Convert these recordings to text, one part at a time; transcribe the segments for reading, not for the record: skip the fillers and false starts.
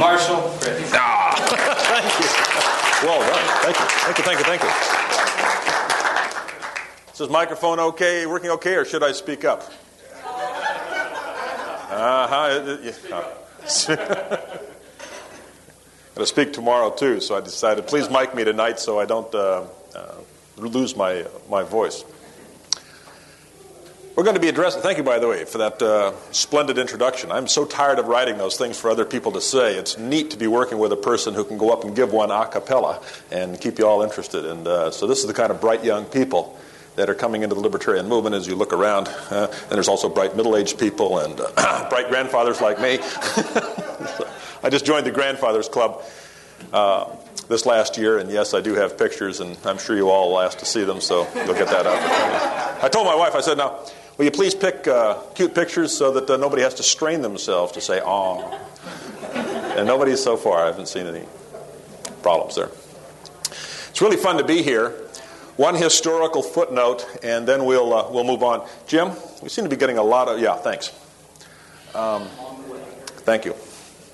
Marshall Fritz. Thank you. Well done. Thank you. Is this microphone okay, working okay, or should I speak up? Going to speak tomorrow too, so I decided please mic me tonight so I don't lose my voice. We're going to be addressing, thank you by the way for that splendid introduction. I'm so tired of writing those things for other people to say. It's neat to be working with a person who can go up and give one a cappella and keep you all interested. And so this is the kind of bright young people that are coming into the libertarian movement as you look around. And there's also bright middle-aged people and bright grandfathers like me. I just joined the Grandfathers Club this last year, and yes, I do have pictures, and I'm sure you all will ask to see them, so you'll get that opportunity. I told my wife, I said, now, will you please pick cute pictures so that nobody has to strain themselves to say, "aw." And nobody so far, I haven't seen any problems there. It's really fun to be here. One historical footnote, and then we'll move on. Jim, we seem to be getting a lot of... Yeah, thanks. Thank you.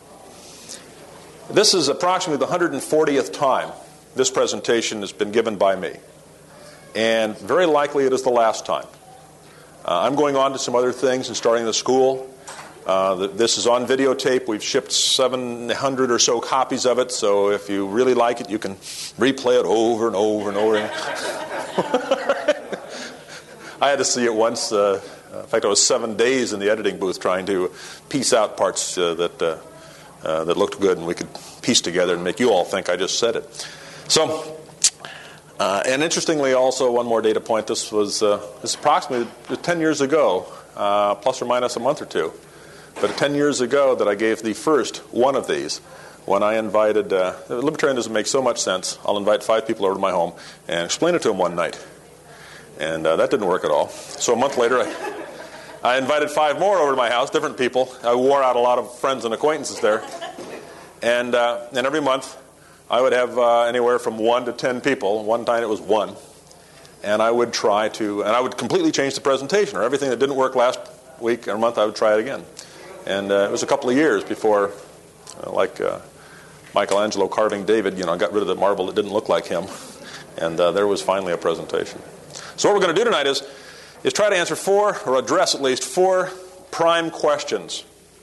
This is approximately the 140th time this presentation has been given by me. And very likely it is the last time. I'm going on to some other things and starting the school. This is on videotape. We've shipped 700 or so copies of it, so if you really like it, you can replay it over and over and over again. I had to see it once. In fact, I was 7 days in the editing booth trying to piece out parts that looked good and we could piece together and make you all think I just said it. So, and interestingly also, one more data point, this was approximately 10 years ago, plus or minus a month or two, but 10 years ago that I gave the first one of these when I invited, libertarianism makes so much sense, I'll invite 5 people over to my home and explain it to them one night. And that didn't work at all. So a month later, I invited 5 more over to my house, different people. I wore out a lot of friends and acquaintances there. And every month, I would have anywhere from 1 to 10 people. One time it was 1. And I would I would completely change the presentation, or everything that didn't work last week or month, I would try it again. And it was a couple of years before, like Michelangelo carving David, got rid of the marble that didn't look like him. And there was finally a presentation. So what we're going to do tonight is try to answer 4, or address at least 4 prime questions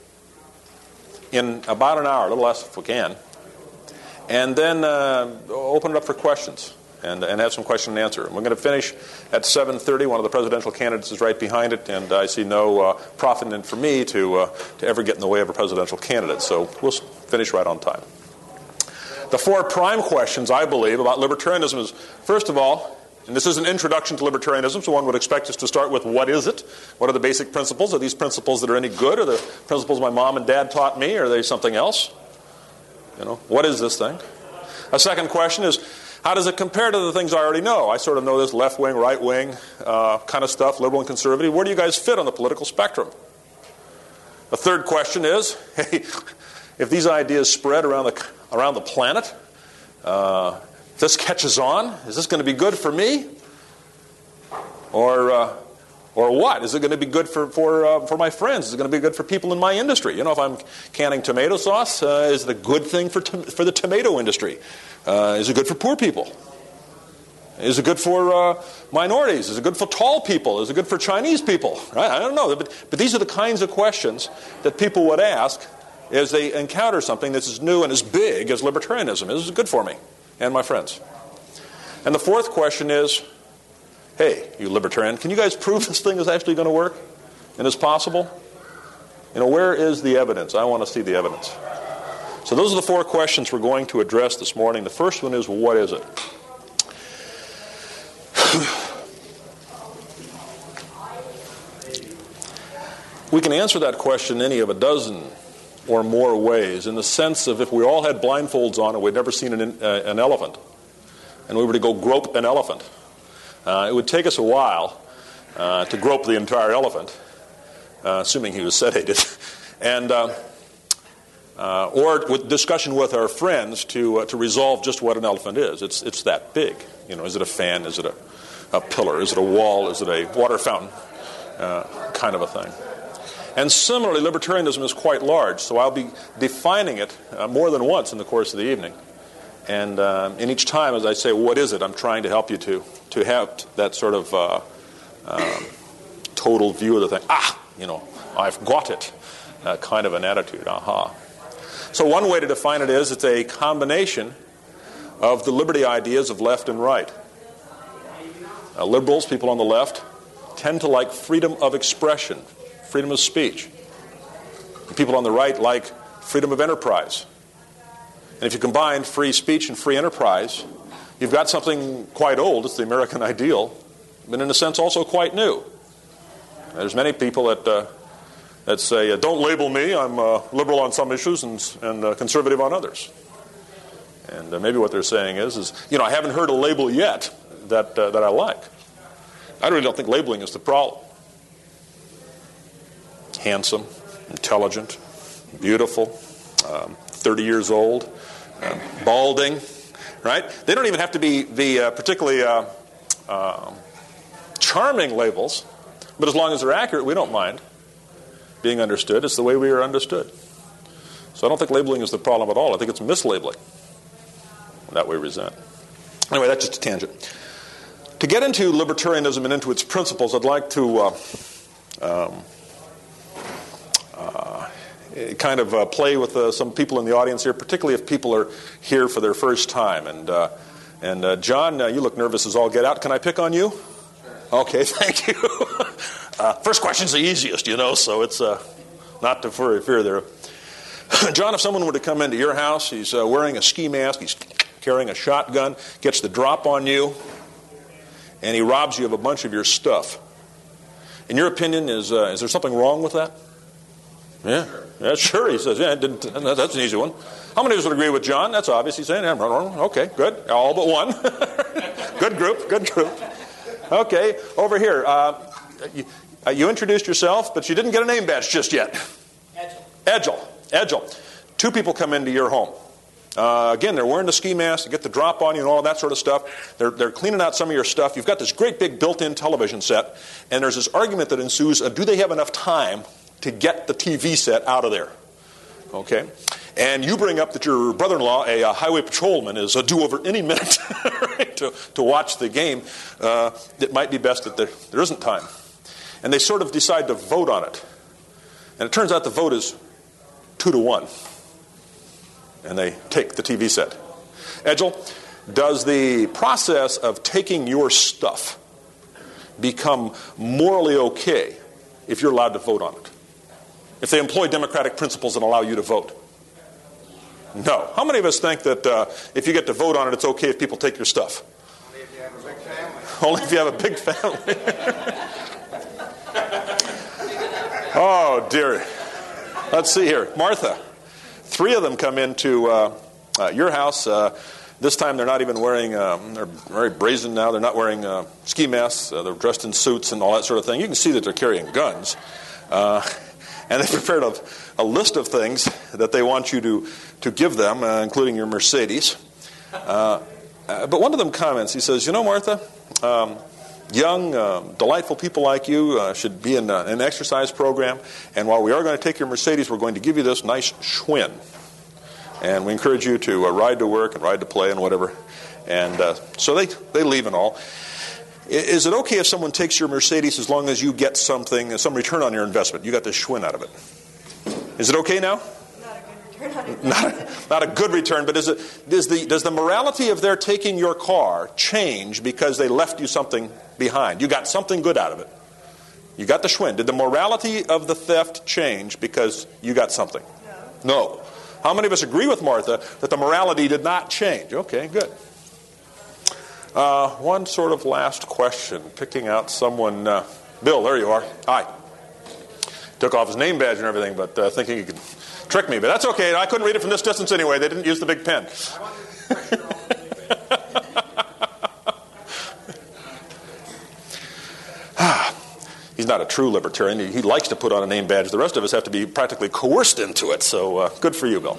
in about an hour, a little less if we can, and then open it up for questions and have some question and answer. And we're going to finish at 7:30. One of the presidential candidates is right behind it, and I see no profit in it for me to ever get in the way of a presidential candidate. So we'll finish right on time. The 4 prime questions, I believe, about libertarianism is, first of all, and this is an introduction to libertarianism, so one would expect us to start with what is it? What are the basic principles? Are these principles that are any good? Are the principles my mom and dad taught me? Or are they something else? What is this thing? A second question is, how does it compare to the things I already know? I sort of know this left wing, right wing kind of stuff, liberal and conservative. Where do you guys fit on the political spectrum? A third question is, hey, if these ideas spread around the planet, if this catches on, is this going to be good for me? Or what? Is it going to be good for my friends? Is it going to be good for people in my industry? If I'm canning tomato sauce, is it a good thing for the tomato industry? Is it good for poor people? Is it good for minorities? Is it good for tall people? Is it good for Chinese people? Right? I don't know. But these are the kinds of questions that people would ask as they encounter something that's as new and as big as libertarianism. Is it good for me and my friends? And the fourth question is, hey, you libertarian, can you guys prove this thing is actually going to work and is possible? Where is the evidence? I want to see the evidence. So those are the 4 questions we're going to address this morning. The first one is, what is it? We can answer that question any of a dozen or more ways, in the sense of if we all had blindfolds on and we'd never seen an elephant, and we were to go grope an elephant, it would take us a while to grope the entire elephant, assuming he was sedated, and or with discussion with our friends to resolve just what an elephant is. It's that big. Is it a fan? Is it a pillar? Is it a wall? Is it a water fountain? Kind of a thing. And similarly, libertarianism is quite large, so I'll be defining it more than once in the course of the evening. And in each time, as I say, what is it? I'm trying to help you to have that sort of total view of the thing. I've got it, kind of an attitude. Aha. So one way to define it is it's a combination of the liberty ideas of left and right. Liberals, people on the left, tend to like freedom of expression, freedom of speech. People on the right like freedom of enterprise. And if you combine free speech and free enterprise, you've got something quite old. It's the American ideal, but in a sense also quite new. There's many people that say, don't label me, I'm liberal on some issues and conservative on others. And maybe what they're saying is I haven't heard a label yet that I like. I really don't think labeling is the problem. Handsome, intelligent, beautiful, 30 years old, balding, right? They don't even have to be the particularly charming labels, but as long as they're accurate, we don't mind being understood. It's the way we are understood. So I don't think labeling is the problem at all. I think it's mislabeling that we resent. Anyway, that's just a tangent. To get into libertarianism and into its principles, I'd like to kind of play with some people in the audience here, particularly if people are here for their first time. And John, you look nervous as all get out. Can I pick on you? Sure. Okay, thank you. First question's the easiest, so it's not to fear there. John, if someone were to come into your house, he's wearing a ski mask, he's carrying a shotgun, gets the drop on you, and he robs you of a bunch of your stuff. In your opinion, is there something wrong with that? Yeah, sure, he says. Yeah, that's an easy one. How many of us would agree with John? That's obvious. He's saying, yeah, wrong. Okay, good. All but one. Good group. Okay, over here. You introduced yourself, but you didn't get a name badge just yet. Edgel. Two people come into your home. Again, they're wearing the ski mask, they get the drop on you and all that sort of stuff. They're cleaning out some of your stuff. You've got this great big built-in television set, and there's this argument that ensues, do they have enough time to get the TV set out of there? Okay? And you bring up that your brother-in-law, a highway patrolman, is due over any minute right, to watch the game. It might be best that there isn't time. And they sort of decide to vote on it. And it turns out the vote is 2-1. And they take the TV set. Edgel, does the process of taking your stuff become morally okay if you're allowed to vote on it? If they employ democratic principles and allow you to vote? No. How many of us think that if you get to vote on it, it's okay if people take your stuff? Only if you have a big family. Only if you have a big family. Oh, dear. Let's see here. Martha. 3 of them come into your house. This time they're not even wearing, they're very brazen now. They're not wearing ski masks. They're dressed in suits and all that sort of thing. You can see that they're carrying guns. And they prepared a list of things that they want you to give them, including your Mercedes. But one of them comments, he says, Martha, young, delightful people like you should be in an exercise program. And while we are going to take your Mercedes, we're going to give you this nice Schwinn. And we encourage you to ride to work and ride to play and whatever. And so they leave and all. Is it okay if someone takes your Mercedes as long as you get something, some return on your investment? You got this Schwinn out of it. Is it okay now? Not a good return, but does the morality of their taking your car change because they left you something behind? You got something good out of it. You got the Schwinn. Did the morality of the theft change because you got something? No. How many of us agree with Martha that the morality did not change? Okay, good. One sort of last question, picking out someone. Bill, there you are. Hi. Took off his name badge and everything, but thinking he could trick me. But that's okay. I couldn't read it from this distance anyway. They didn't use the big pen. He's not a true libertarian. He likes to put on a name badge. The rest of us have to be practically coerced into it. So good for you, Bill.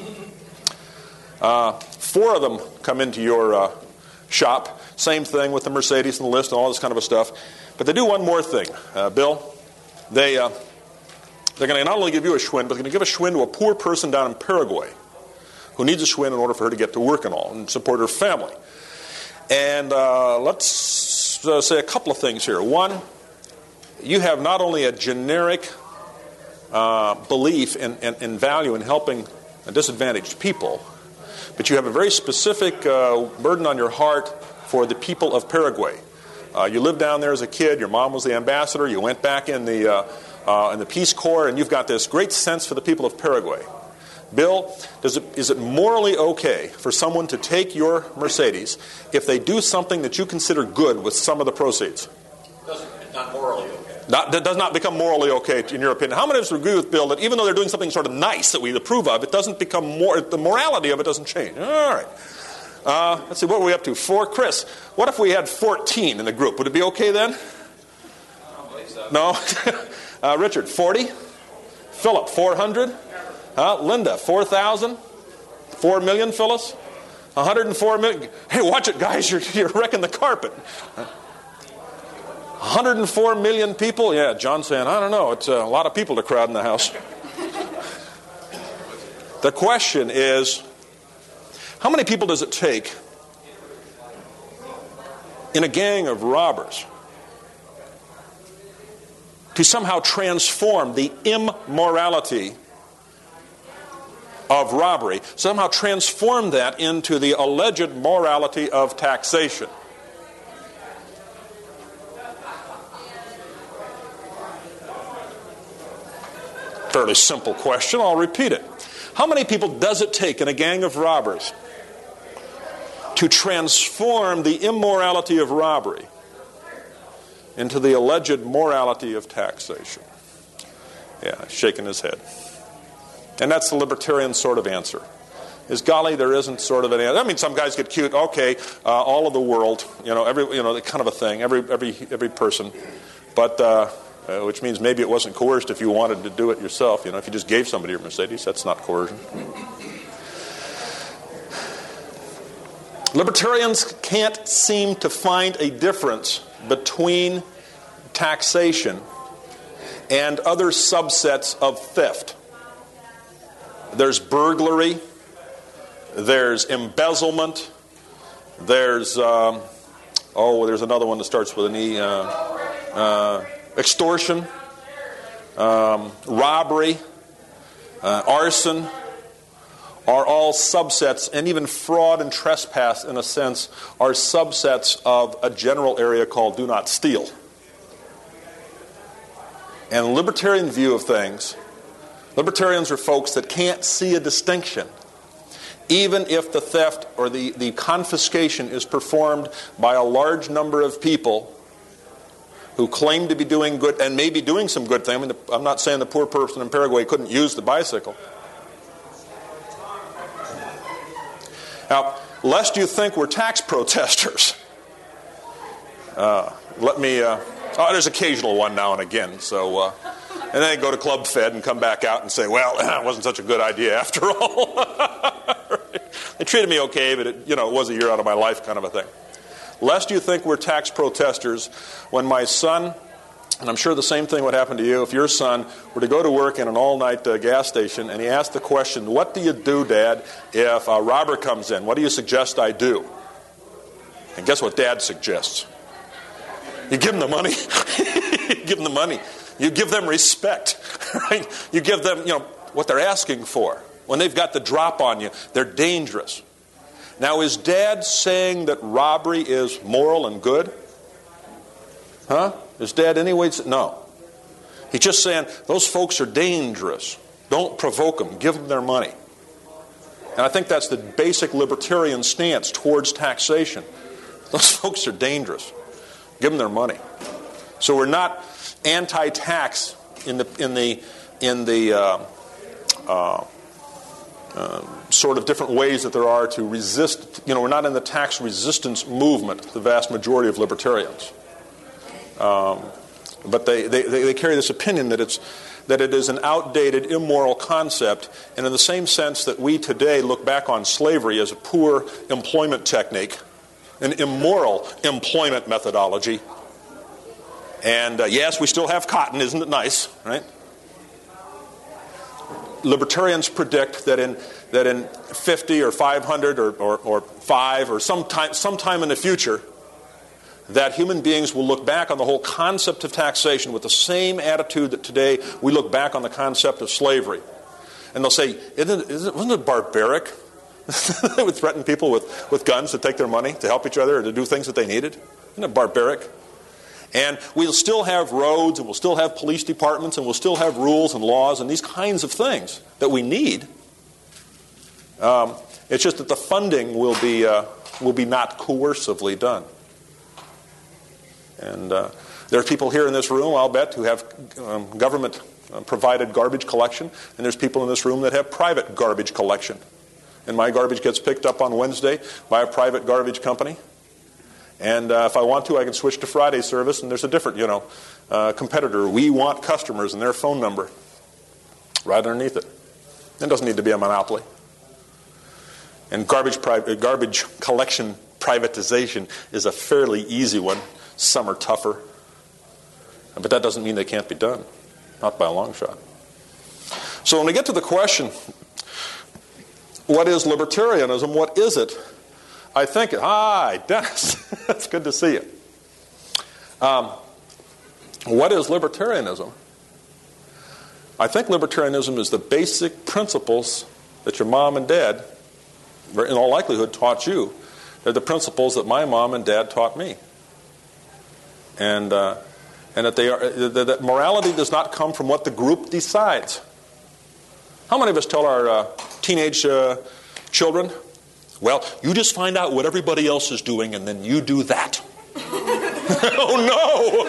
4 of them come into your shop. Same thing with the Mercedes and the list and all this kind of stuff. But they do one more thing. Bill, they They're going to not only give you a Schwinn, but they're going to give a Schwinn to a poor person down in Paraguay who needs a Schwinn in order for her to get to work and all, and support her family. And let's say a couple of things here. One, you have not only a generic belief in value in helping disadvantaged people, but you have a very specific burden on your heart for the people of Paraguay. You lived down there as a kid. Your mom was the ambassador. You went back in the Peace Corps, and you've got this great sense for the people of Paraguay. Bill, is it morally okay for someone to take your Mercedes if they do something that you consider good with some of the proceeds? It's not morally okay. That does not become morally okay, in your opinion. How many of us agree with Bill that even though they're doing something sort of nice that we approve of, it doesn't become the morality of it doesn't change? All right. Let's see, what were we up to? 4. Chris, what if we had 14 in the group? Would it be okay then? I don't believe so. No? Richard, 40? Philip, 400? Linda, 4,000? 4 million, Phyllis? 104 million? Hey, watch it, guys. You're wrecking the carpet. 104 million people? Yeah, John's saying, I don't know. It's a lot of people to crowd in the house. The question is, how many people does it take in a gang of robbers to somehow transform the immorality of robbery, somehow transform that into the alleged morality of taxation? Fairly simple question. I'll repeat it. How many people does it take in a gang of robbers to transform the immorality of robbery into the alleged morality of taxation? Yeah, shaking his head. And that's the libertarian sort of answer. Is golly, there isn't sort of an answer. I mean, some guys get cute. Okay, all of the world, that kind of a thing. Every person, but which means maybe it wasn't coerced if you wanted to do it yourself. If you just gave somebody your Mercedes, that's not coercion. Libertarians can't seem to find a difference between taxation and other subsets of theft. There's burglary, there's embezzlement, there's there's another one that starts with an E, extortion, robbery, arson, are all subsets, and even fraud and trespass, in a sense, are subsets of a general area called do not steal. And libertarian view of things, libertarians are folks that can't see a distinction, even if the theft or the confiscation is performed by a large number of people who claim to be doing good and may be doing some good thing. I mean, I'm not saying the poor person in Paraguay couldn't use the bicycle. Now, lest you think we're tax protesters, there's occasional one now and again. So, and then they go to Club Fed and come back out and say, well, it wasn't such a good idea after all. They treated me okay, but it was a year out of my life kind of a thing. Lest you think we're tax protesters, when my son, and I'm sure the same thing would happen to you, if your son were to go to work in an all-night gas station and he asked the question, what do you do, Dad, if a robber comes in? What do you suggest I do? And guess what Dad suggests? You give them the money. You give them the money. You give them respect. Right? You give them, what they're asking for. When they've got the drop on you, they're dangerous. Now, is Dad saying that robbery is moral and good? Huh? Is Dad anyways? No. He's just saying, those folks are dangerous. Don't provoke them. Give them their money. And I think that's the basic libertarian stance towards taxation. Those folks are dangerous. Give them their money. So we're not anti-tax in the sort of different ways that there are to resist. We're not in the tax resistance movement, the vast majority of libertarians. But they carry this opinion that it is an outdated, immoral concept, and in the same sense that we today look back on slavery as a poor employment technique, an immoral employment methodology. And yes, we still have cotton, isn't it nice, right? libertarians predict that in 50 or 500 or 5 or sometime in the future, that human beings will look back on the whole concept of taxation with the same attitude that today we look back on the concept of slavery. And they'll say, wasn't it barbaric? They would threaten people with guns to take their money, to help each other, or to do things that they needed. Isn't it barbaric? And we'll still have roads, and we'll still have police departments, and we'll still have rules and laws and these kinds of things that we need. It's just that the funding will be not coercively done. And there are people here in this room, I'll bet, who have government-provided garbage collection, and there's people in this room that have private garbage collection. And my garbage gets picked up on Wednesday by a private garbage company. And if I want to, I can switch to Friday service, and there's a different, competitor. We want customers and their phone number right underneath it. It doesn't need to be a monopoly. And garbage collection privatization is a fairly easy one. Some are tougher. But that doesn't mean they can't be done. Not by a long shot. So when we get to the question, what is libertarianism? What is it? I think, hi, Dennis. It's good to see you. What is libertarianism? I think libertarianism is the basic principles that your mom and dad, in all likelihood, taught you. They're the principles that my mom and dad taught me. And that morality does not come from what the group decides. How many of us tell our teenage children, well, you just find out what everybody else is doing and then you do that? Oh,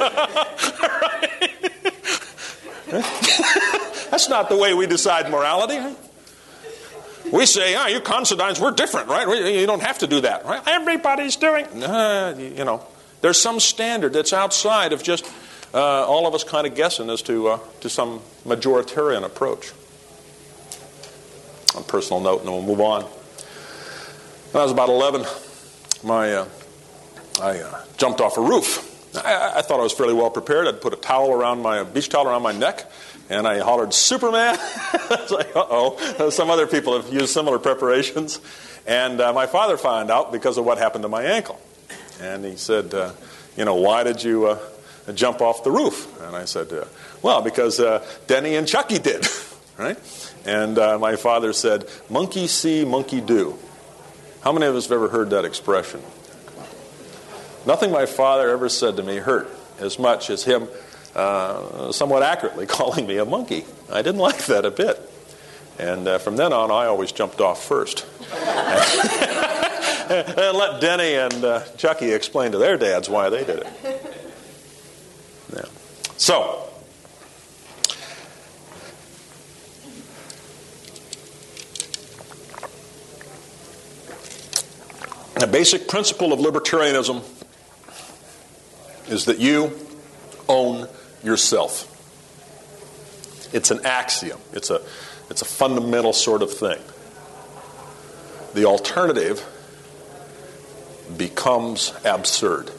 no! That's not the way we decide morality. We say, you Considines, we're different, right? You don't have to do that, right? Everybody's doing... There's some standard that's outside of just all of us kind of guessing as to some majoritarian approach. On a personal note, and then we'll move on. When I was about 11, I jumped off a roof. I thought I was fairly well prepared. I'd put a beach towel around my neck, and I hollered, Superman! I was like, uh-oh. Some other people have used similar preparations. And my father found out because of what happened to my ankle. And he said, why did you jump off the roof? And I said, well, because Denny and Chucky did, right? And my father said, monkey see, monkey do. How many of us have ever heard that expression? Nothing my father ever said to me hurt as much as him somewhat accurately calling me a monkey. I didn't like that a bit. And from then on, I always jumped off first. And let Denny and Chucky explain to their dads why they did it. Yeah. So, the basic principle of libertarianism is that you own yourself. It's an axiom. It's a fundamental sort of thing. The alternative becomes absurd.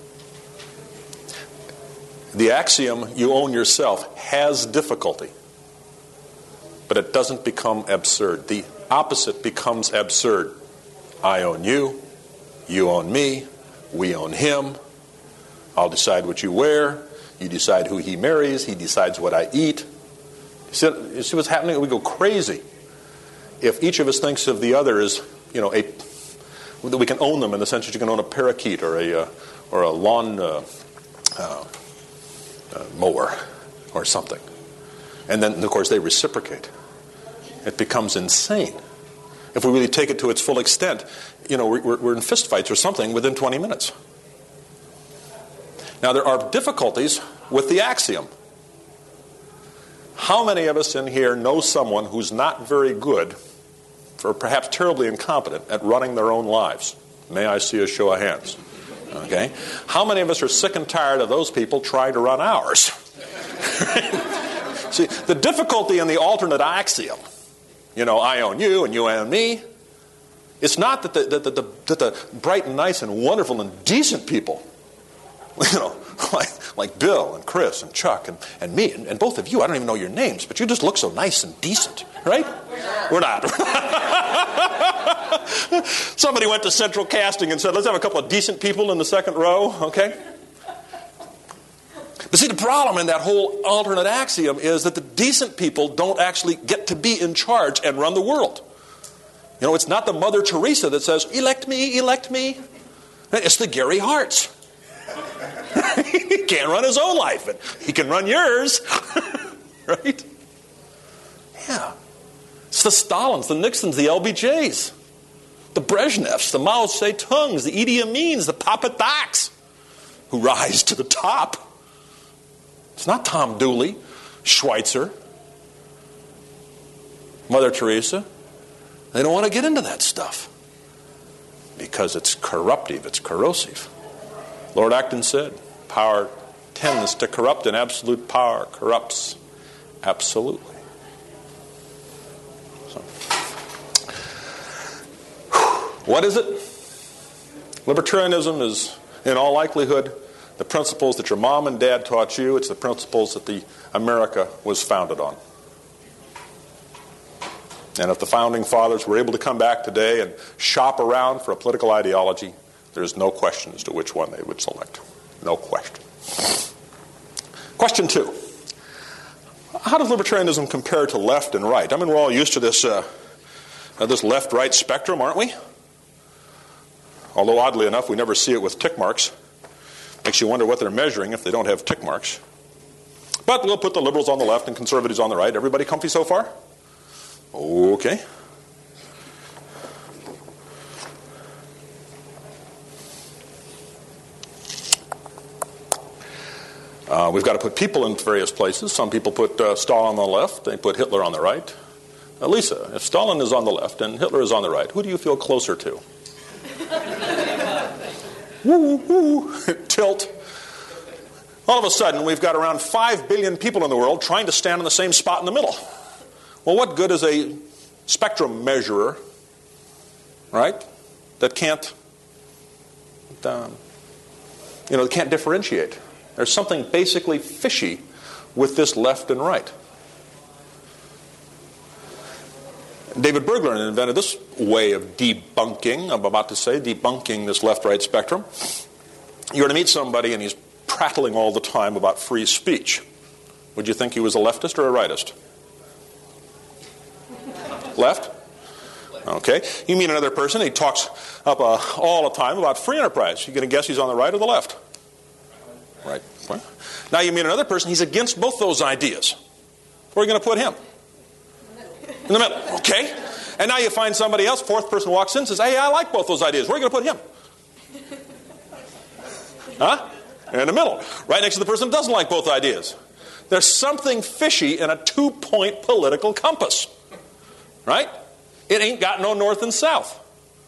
The axiom, you own yourself, has difficulty, but it doesn't become absurd. The opposite becomes absurd. I own you, you own me, we own him. I'll decide what you wear, you decide who he marries, he decides what I eat. You see what's happening? We go crazy if each of us thinks of the other as, that we can own them in the sense that you can own a parakeet or a lawn mower or something. And then, of course, they reciprocate. It becomes insane. If we really take it to its full extent, we're in fistfights or something within 20 minutes. Now, there are difficulties with the axiom. How many of us in here know someone who's not very good, or perhaps terribly incompetent, at running their own lives? May I see a show of hands? Okay. How many of us are sick and tired of those people trying to run ours? See, the difficulty in the alternate axiom, I own you and you own me, it's not that the bright and nice and wonderful and decent people You know, like Bill and Chris and Chuck and me and both of you. I don't even know your names, but you just look so nice and decent, right? We're not. Somebody went to Central Casting and said, let's have a couple of decent people in the second row, okay? But see, the problem in that whole alternate axiom is that the decent people don't actually get to be in charge and run the world. You know, it's not the Mother Teresa that says, elect me, elect me. It's the Gary Harts. He can't run his own life, but he can run yours. Right? Yeah. It's the Stalins, the Nixons, the LBJs, the Brezhnevs, the Mao Zedongs, the Idi Amins, the Papa Docs who rise to the top. It's not Tom Dooley, Schweitzer, Mother Teresa. They don't want to get into that stuff because it's corruptive, it's corrosive. Lord Acton said, power tends to corrupt, and absolute power corrupts absolutely. So, what is it? Libertarianism is, in all likelihood, the principles that your mom and dad taught you. It's the principles that the America was founded on. And if the founding fathers were able to come back today and shop around for a political ideology, there's no question as to which one they would select. No question. Question 2. How does libertarianism compare to left and right? I mean, we're all used to this left-right spectrum, aren't we? Although, oddly enough, we never see it with tick marks. Makes you wonder what they're measuring if they don't have tick marks. But we'll put the liberals on the left and conservatives on the right. Everybody comfy so far? Okay. We've got to put people in various places. Some people put Stalin on the left. They put Hitler on the right. Lisa, if Stalin is on the left and Hitler is on the right, who do you feel closer to? Woo, woo, tilt. All of a sudden, we've got around 5 billion people in the world trying to stand in the same spot in the middle. Well, what good is a spectrum measurer, right, that can't differentiate? There's something basically fishy with this left and right. David Bergler invented this way of debunking, I'm about to say, debunking this left-right spectrum. You're going to meet somebody and he's prattling all the time about free speech. Would you think he was a leftist or a rightist? Left? Okay. You meet another person, he talks up all the time about free enterprise. You're going to guess he's on the right or the left? Right. Well, now you meet another person, he's against both those ideas. Where are you going to put him? In the middle. Okay. And now you find somebody else, fourth person walks in and says, hey, I like both those ideas. Where are you going to put him? Huh? In the middle. Right next to the person who doesn't like both ideas. There's something fishy in a 2-point political compass. Right? It ain't got no north and south.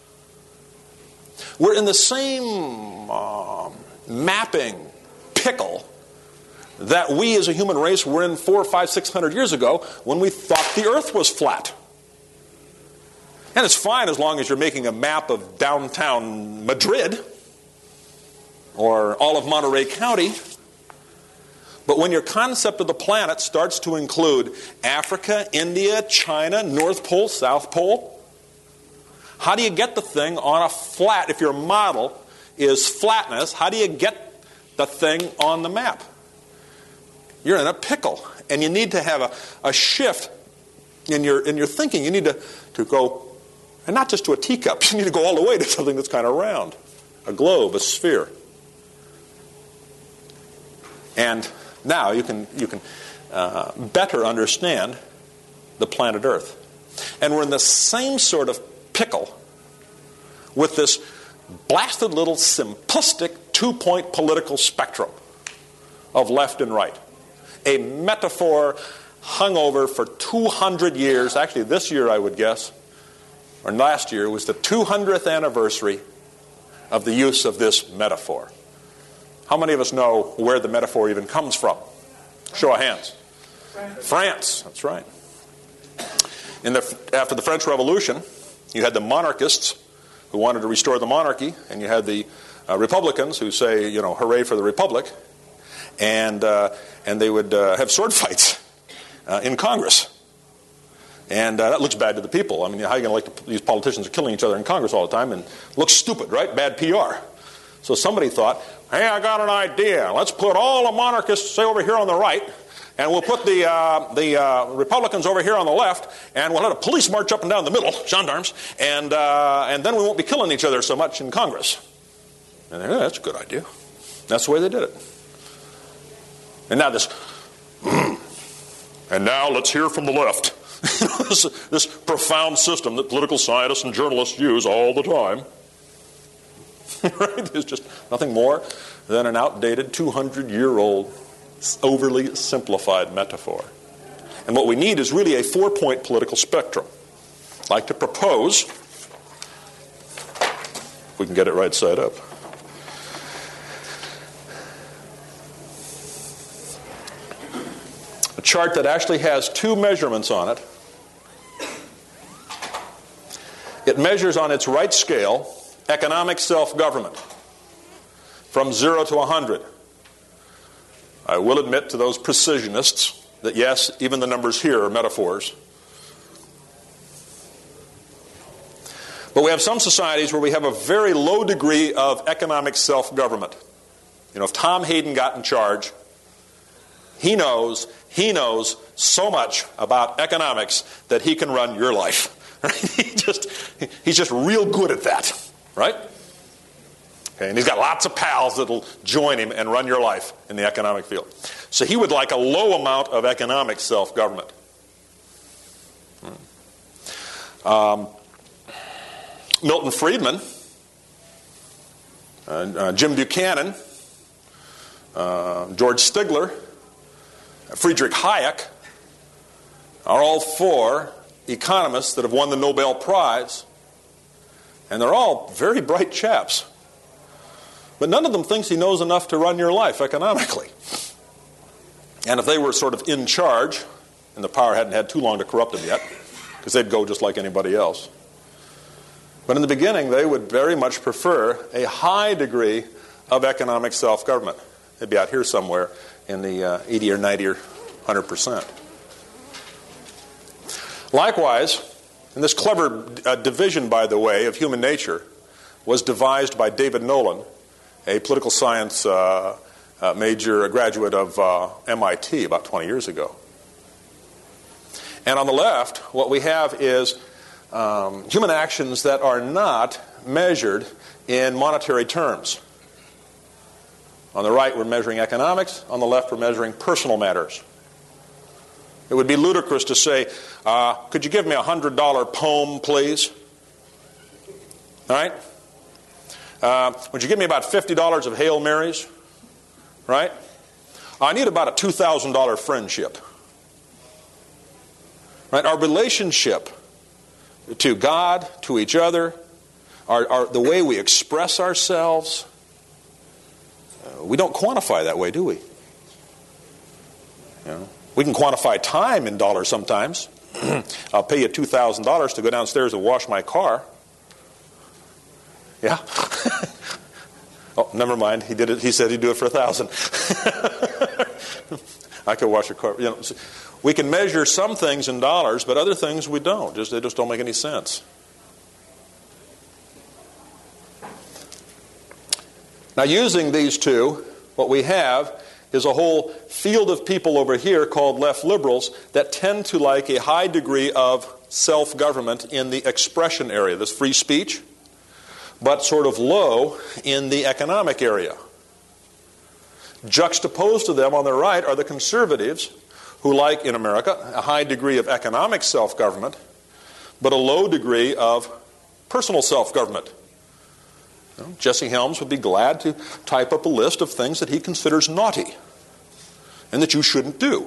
We're in the same mapping pickle that we as a human race were in 400, 500, 600 years ago when we thought the earth was flat. And it's fine as long as you're making a map of downtown Madrid or all of Monterey County. But when your concept of the planet starts to include Africa, India, China, North Pole, South Pole, how do you get the thing on a flat? If your model is flatness, how do you get the thing on the map? You're in a pickle, and you need to have a shift in your thinking. You need to go, and not just to a teacup, you need to go all the way to something that's kind of round, a globe, a sphere. And now you can better understand the planet Earth. And we're in the same sort of pickle with this blasted little simplistic 2-point political spectrum of left and right. A metaphor hung over for 200 years. Actually, this year, I would guess, or last year, was the 200th anniversary of the use of this metaphor. How many of us know where the metaphor even comes from? Show of hands. France. That's right. After the French Revolution, you had the monarchists who wanted to restore the monarchy, and you had the Republicans who say, hooray for the Republic, and they would have sword fights in Congress. And that looks bad to the people. I mean, how are you going to these politicians are killing each other in Congress all the time, and looks stupid, right? Bad PR. So somebody thought, hey, I got an idea. Let's put all the monarchists, say, over here on the right, and we'll put the Republicans over here on the left, and we'll have a police march up and down the middle, gendarmes, and then we won't be killing each other so much in Congress. And that's a good idea. That's the way they did it. And now and now let's hear from the left. this profound system that political scientists and journalists use all the time. Right? It's just nothing more than an outdated 200-year-old overly simplified metaphor. And what we need is really a 4-point political spectrum. I'd like to propose, if we can get it right side up, a chart that actually has 2 measurements on it. It measures on its right scale economic self-government from 0 to 100. I will admit to those precisionists that yes, even the numbers here are metaphors. But we have some societies where we have a very low degree of economic self-government. If Tom Hayden got in charge, he knows so much about economics that he can run your life. Right? He's just real good at that, right? Okay, and he's got lots of pals that'll join him and run your life in the economic field. So he would like a low amount of economic self-government. Milton Friedman, Jim Buchanan, George Stigler, Friedrich Hayek are all 4 economists that have won the Nobel Prize, and they're all very bright chaps. But none of them thinks he knows enough to run your life economically. And if they were sort of in charge, and the power hadn't had too long to corrupt them yet, because they'd go just like anybody else. But in the beginning, they would very much prefer a high degree of economic self-government. They'd be out here somewhere in the 80 or 90 or 100%. Likewise, and this clever division, by the way, of human nature was devised by David Nolan, a political science major, a graduate of MIT about 20 years ago. And on the left, what we have is human actions that are not measured in monetary terms. On the right, we're measuring economics. On the left, we're measuring personal matters. It would be ludicrous to say, could you give me a $100 poem, please? All right? Would you give me about $50 of Hail Marys? Right? I need about a $2,000 friendship. Right? Our relationship to God, to each other, the way we express ourselves, we don't quantify that way, do we? We can quantify time in dollars sometimes. I'll pay you $2,000 to go downstairs and wash my car. Yeah? Oh, never mind. He did it. He said he'd do it for $1,000. I could wash your car. We can measure some things in dollars, but other things we don't. They just don't make any sense. Now, using these 2, what we have is a whole field of people over here called left liberals that tend to like a high degree of self-government in the expression area, this free speech, but sort of low in the economic area. Juxtaposed to them on the right are the conservatives who like, in America, a high degree of economic self-government, but a low degree of personal self-government. Jesse Helms would be glad to type up a list of things that he considers naughty and that you shouldn't do.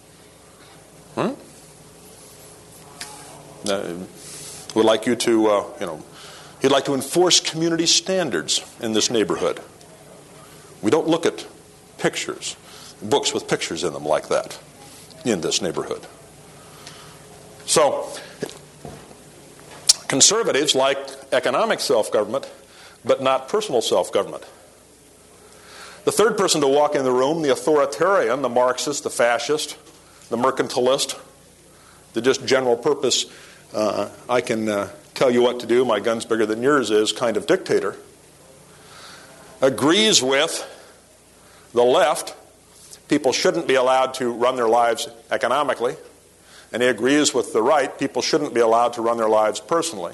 Would like you to, he'd like to enforce community standards in this neighborhood. We don't look at pictures, books with pictures in them like that in this neighborhood. So, conservatives like economic self-government, but not personal self-government. The third person to walk in the room, the authoritarian, the Marxist, the fascist, the mercantilist, the just general purpose, I can tell you what to do, my gun's bigger than yours is kind of dictator, agrees with the left. People shouldn't be allowed to run their lives economically. And he agrees with the right. People shouldn't be allowed to run their lives personally.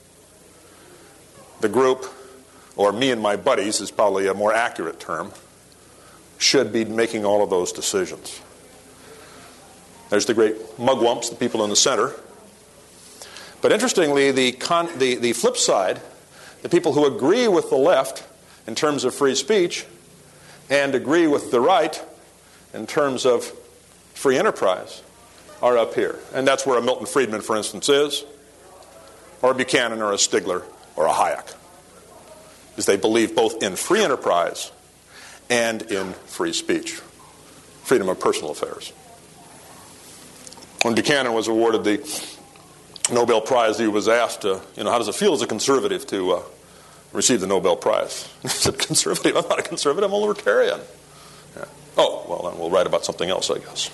The group, or me and my buddies is probably a more accurate term, should be making all of those decisions. There's the great mugwumps, the people in the center. But interestingly, the flip side, the people who agree with the left in terms of free speech and agree with the right in terms of free enterprise are up here. And that's where a Milton Friedman, for instance, is, or a Buchanan or a Stigler or a Hayek, is they believe both in free enterprise and in free speech, freedom of personal affairs. When Buchanan was awarded the Nobel Prize, he was asked, how does it feel as a conservative to receive the Nobel Prize? He said, conservative? I'm not a conservative, I'm a libertarian. Yeah. Oh, well, then we'll write about something else, I guess.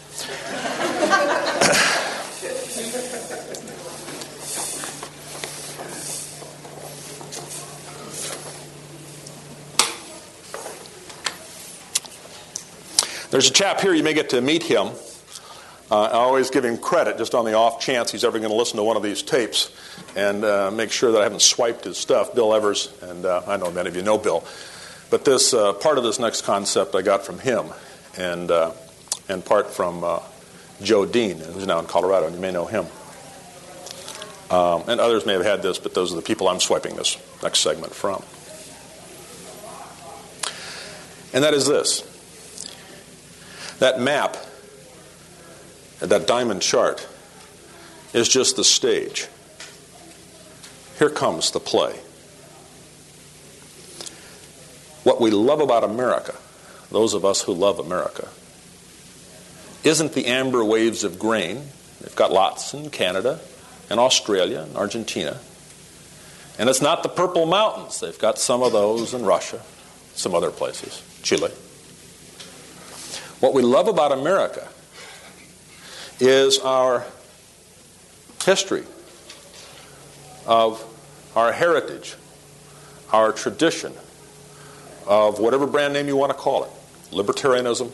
There's a chap here, you may get to meet him. I always give him credit just on the off chance he's ever going to listen to one of these tapes and make sure that I haven't swiped his stuff. Bill Evers, and I know many of you know Bill. But this part of this next concept I got from him and part from Joe Dean, who's now in Colorado, and you may know him. And others may have had this, but those are the people I'm swiping this next segment from. And that is this. That map, that diamond chart, is just the stage. Here comes the play. What we love about America, those of us who love America, isn't the amber waves of grain. They've got lots in Canada and Australia and Argentina. And it's not the purple mountains. They've got some of those in Russia, some other places, Chile. What we love about America is our history, of our heritage, our tradition, of whatever brand name you want to call it, libertarianism,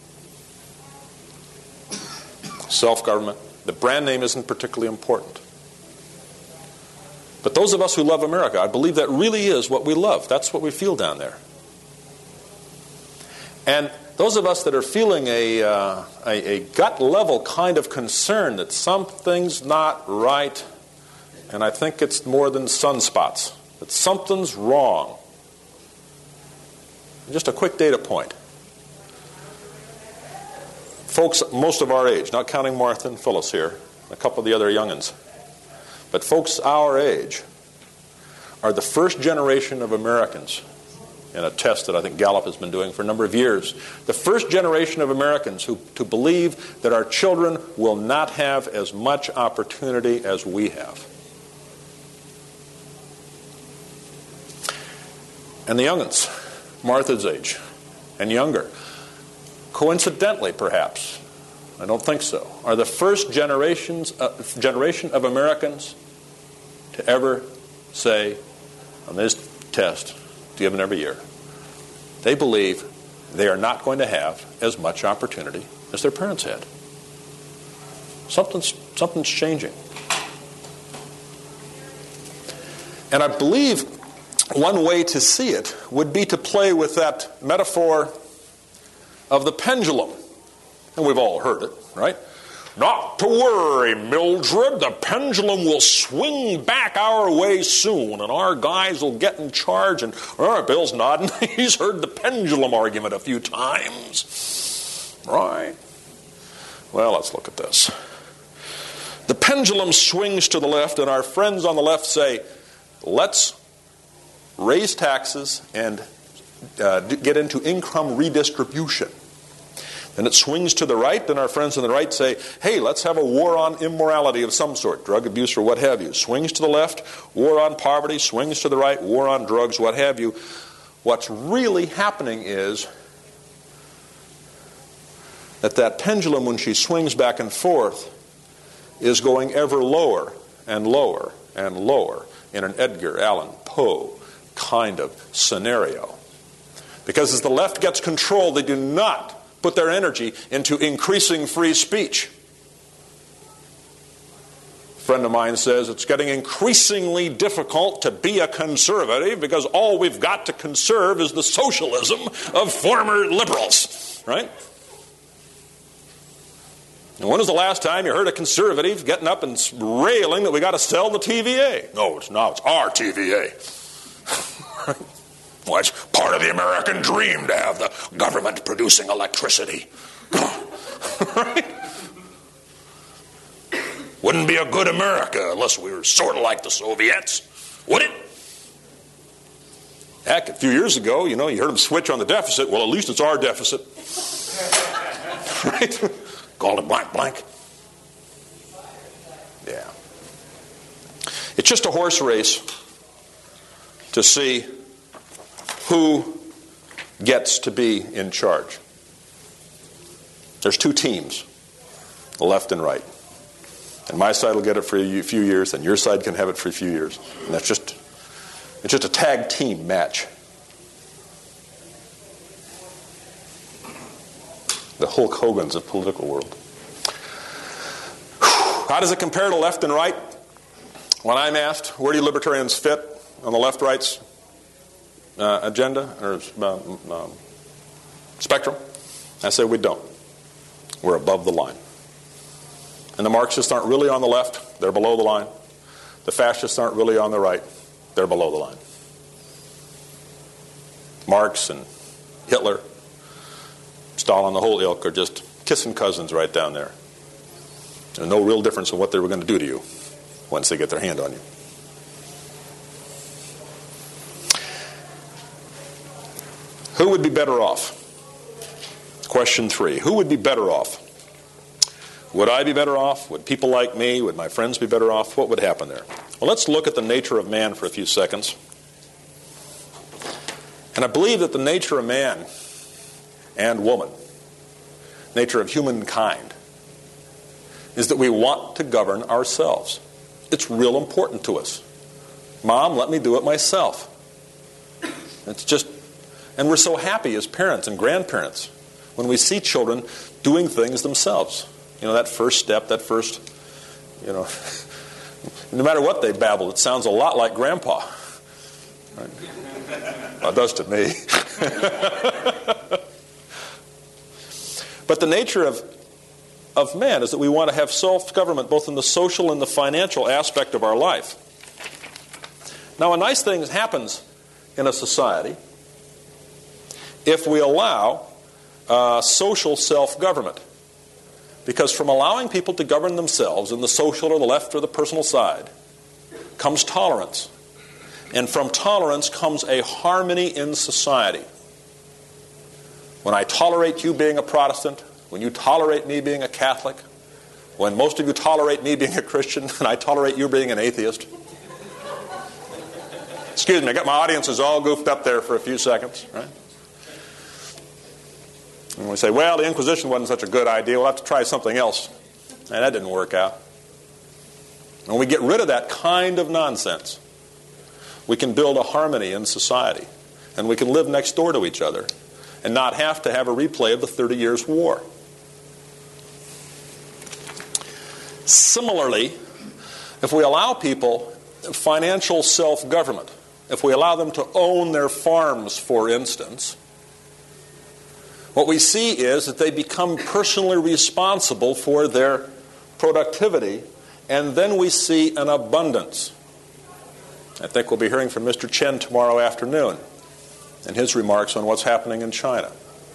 self-government. The brand name isn't particularly important. But those of us who love America, I believe that really is what we love. That's what we feel down there. And those of us that are feeling a gut-level kind of concern that something's not right, and I think it's more than sunspots, that something's wrong. Just a quick data point. Folks most of our age, not counting Martha and Phyllis here, a couple of the other young'uns, but folks our age are the first generation of Americans, in a test that I think Gallup has been doing for a number of years, the first generation of Americans who believe that our children will not have as much opportunity as we have. And the young'uns, Martha's age and younger, coincidentally perhaps, I don't think so, are the first generation of Americans to ever say on this test, given every year, they believe they are not going to have as much opportunity as their parents had. Something's changing. And I believe one way to see it would be to play with that metaphor of the pendulum. And we've all heard it, right? Not to worry, Mildred, the pendulum will swing back our way soon, and our guys will get in charge. And Bill's nodding. He's heard the pendulum argument a few times. Right? Well, let's look at this. The pendulum swings to the left, and our friends on the left say, let's raise taxes and get into income redistribution. and it swings to the right, then our friends on the right say, hey, let's have a war on immorality of some sort, drug abuse or what have you. Swings to the left, war on poverty. Swings to the right, war on drugs, what have you. What's really happening is that pendulum, when she swings back and forth, is going ever lower and lower and lower in an Edgar Allan Poe kind of scenario. Because as the left gets control, they do not put their energy into increasing free speech. A friend of mine says it's getting increasingly difficult to be a conservative because all we've got to conserve is the socialism of former liberals, right? And when was the last time you heard a conservative getting up and railing that we got to sell the TVA? No, it's not. It's our TVA. Right? Well, it's part of the American dream to have the government producing electricity. Right? Wouldn't be a good America unless we were sort of like the Soviets, would it? Heck, a few years ago, you heard them switch on the deficit. Well, at least it's our deficit. Right? Called it blank blank. Yeah. It's just a horse race to see who gets to be in charge. There's two teams, the left and right. And my side will get it for a few years, and your side can have it for a few years. And it's just a tag team match. The Hulk Hogan's of political world. How does it compare to left and right? When I'm asked, where do libertarians fit on the left-right's agenda or spectrum, I say we don't. We're above the line. And the Marxists aren't really on the left, they're below the line. The fascists aren't really on the right, they're below the line. Marx and Hitler, Stalin, the whole ilk are just kissing cousins right down there. There's no real difference in what they were going to do to you once they get their hand on you. Who would be better off? Question 3. Who would be better off? Would I be better off? Would people like me? Would my friends be better off? What would happen there? Well, let's look at the nature of man for a few seconds. And I believe that the nature of man and woman, nature of humankind, is that we want to govern ourselves. It's real important to us. Mom, let me do it myself. It's just, and we're so happy as parents and grandparents when we see children doing things themselves. That first step, that first, no matter what they babble, it sounds a lot like Grandpa. Right? Well, it does to me. But the nature of man is that we want to have self-government both in the social and the financial aspect of our life. Now, a nice thing happens in a society if we allow social self-government. Because from allowing people to govern themselves in the social or the left or the personal side comes tolerance. And from tolerance comes a harmony in society. When I tolerate you being a Protestant, when you tolerate me being a Catholic, when most of you tolerate me being a Christian, and I tolerate you being an atheist. Excuse me, I got my audiences all goofed up there for a few seconds, right? And we say, well, the Inquisition wasn't such a good idea. We'll have to try something else. And that didn't work out. When we get rid of that kind of nonsense, we can build a harmony in society. And we can live next door to each other and not have to have a replay of the 30 Years' War. Similarly, if we allow people financial self-government, if we allow them to own their farms, for instance, what we see is that they become personally responsible for their productivity, and then we see an abundance. I think we'll be hearing from Mr. Chen tomorrow afternoon and his remarks on what's happening in China.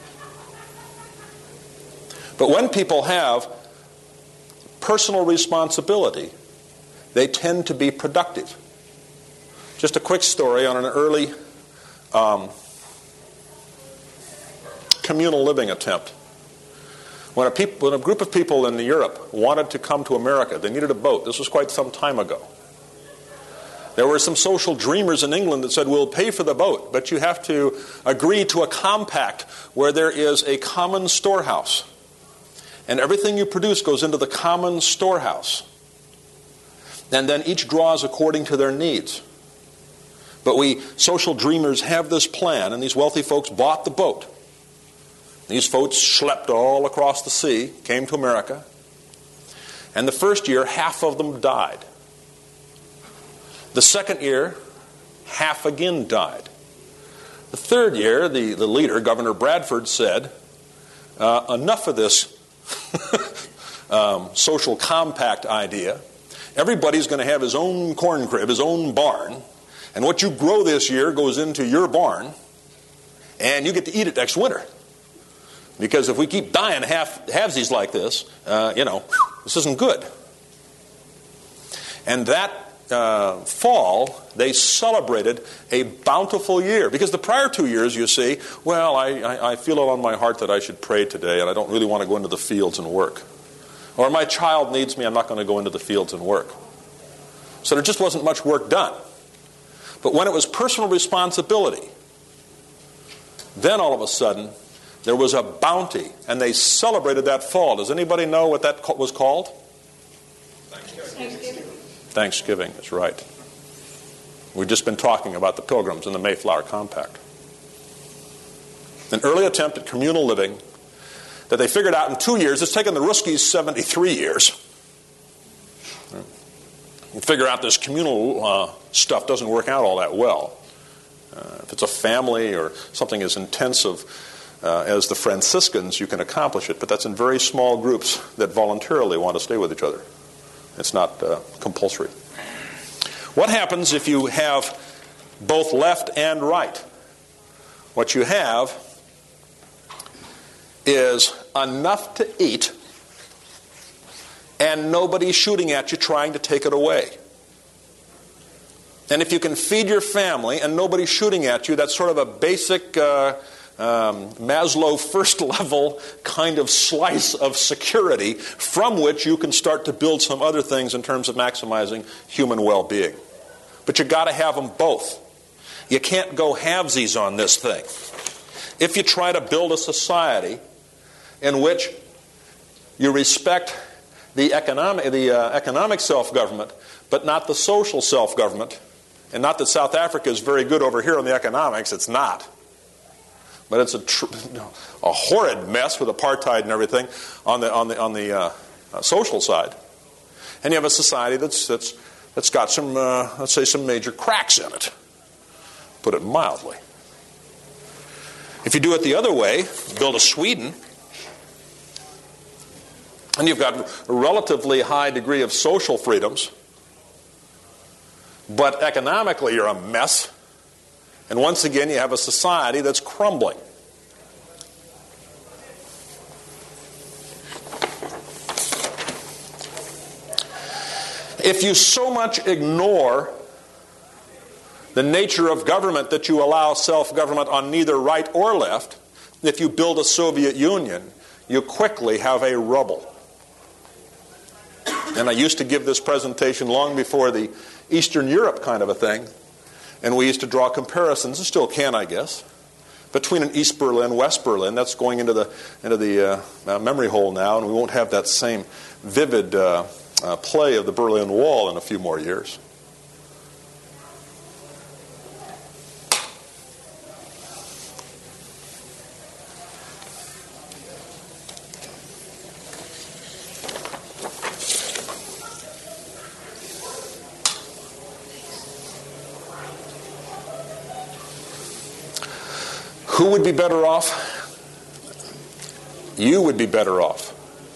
But when people have personal responsibility, they tend to be productive. Just a quick story on an early communal living attempt. When a group of people in Europe wanted to come to America, they needed a boat. This was quite some time ago. There were some social dreamers in England that said, we'll pay for the boat, but you have to agree to a compact where there is a common storehouse. And everything you produce goes into the common storehouse. And then each draws according to their needs. But we social dreamers have this plan, and these wealthy folks bought the boat. These folks schlepped all across the sea, came to America, and the first year, half of them died. The second year, half again died. The third year, the leader, Governor Bradford, said, enough of this social compact idea. Everybody's going to have his own corn crib, his own barn, and what you grow this year goes into your barn, and you get to eat it next winter. Because if we keep dying halvesies like this, this isn't good. And that fall, they celebrated a bountiful year. Because the prior 2 years, you see, well, I feel it on my heart that I should pray today, and I don't really want to go into the fields and work. Or my child needs me, I'm not going to go into the fields and work. So there just wasn't much work done. But when it was personal responsibility, then all of a sudden, there was a bounty, and they celebrated that fall. Does anybody know what that was called? Thanksgiving. Thanksgiving, that's right. We've just been talking about the Pilgrims and the Mayflower Compact. An early attempt at communal living that they figured out in 2 years. It's taken the Ruskies 73 years. You figure out this communal stuff doesn't work out all that well. If it's a family or something as intensive as the Franciscans, you can accomplish it, but that's in very small groups that voluntarily want to stay with each other. It's not compulsory. What happens if you have both left and right? What you have is enough to eat and nobody shooting at you trying to take it away. And if you can feed your family and nobody shooting at you, that's sort of a basic Maslow first level kind of slice of security from which you can start to build some other things in terms of maximizing human well-being. But you got to have them both. You can't go halvesies on this thing. If you try to build a society in which you respect the economic self-government, but not the social self-government, and not that South Africa is very good over here on the economics, it's not. But it's a horrid mess with apartheid and everything on the social side. And you have a society that's got some, let's say, some major cracks in it, put it mildly. If you do it the other way, build a Sweden, and you've got a relatively high degree of social freedoms, but economically you're a mess. And once again, you have a society that's crumbling. If you so much ignore the nature of government that you allow self-government on neither right or left, if you build a Soviet Union, you quickly have a rubble. And I used to give this presentation long before the Eastern Europe kind of a thing. And we used to draw comparisons, and still can, I guess, between an East Berlin, West Berlin. That's going into the memory hole now, and we won't have that same vivid play of the Berlin Wall in a few more years. Who would be better off? You would be better off.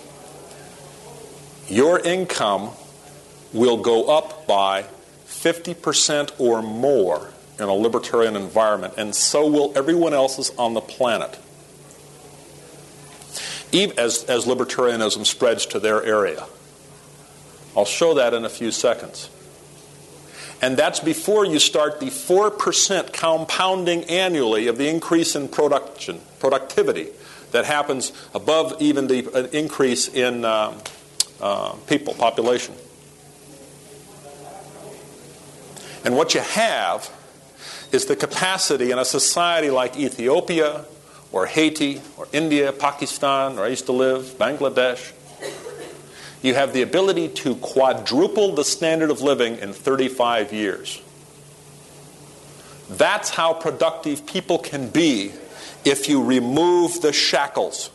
Your income will go up by 50% or more in a libertarian environment, and so will everyone else's on the planet, even as libertarianism spreads to their area. I'll show that in a few seconds. And that's before you start the 4% compounding annually of the increase in productivity that happens above even the increase in population. And what you have is the capacity in a society like Ethiopia or Haiti or India, Pakistan, where I used to live, Bangladesh. You have the ability to quadruple the standard of living in 35 years. That's how productive people can be if you remove the shackles.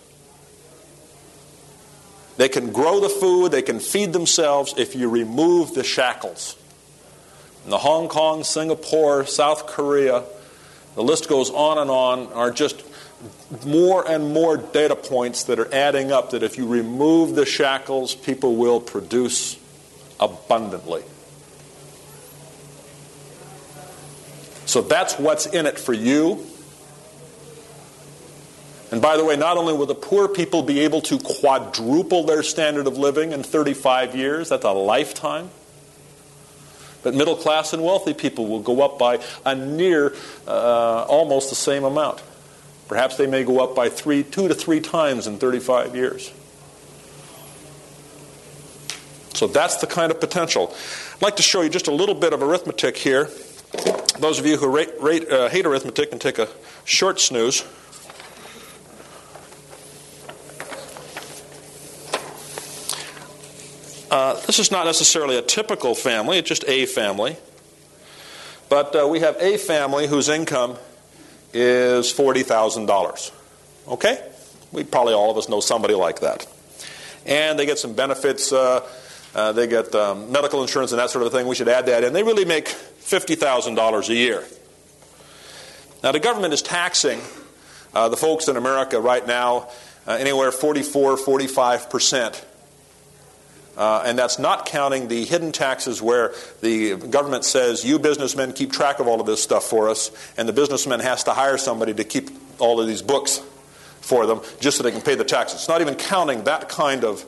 They can grow the food, they can feed themselves if you remove the shackles. And the Hong Kong, Singapore, South Korea, the list goes on, are just more and more data points that are adding up that if you remove the shackles, people will produce abundantly. So that's what's in it for you. And by the way, not only will the poor people be able to quadruple their standard of living in 35 years, that's a lifetime, but middle class and wealthy people will go up by a near almost the same amount. Perhaps they may go up by 2 to 3 times in 35 years. So that's the kind of potential. I'd like to show you just a little bit of arithmetic here. Those of you who hate arithmetic can take a short snooze. This is not necessarily a typical family, it's just a family. But we have a family whose income is $40,000. Okay? Probably all of us know somebody like that. And they get some benefits. They get medical insurance and that sort of thing. We should add that in. They really make $50,000 a year. Now, the government is taxing the folks in America right now anywhere 44-45%. And that's not counting the hidden taxes where the government says, you businessmen keep track of all of this stuff for us, and the businessman has to hire somebody to keep all of these books for them just so they can pay the taxes. It's not even counting that kind of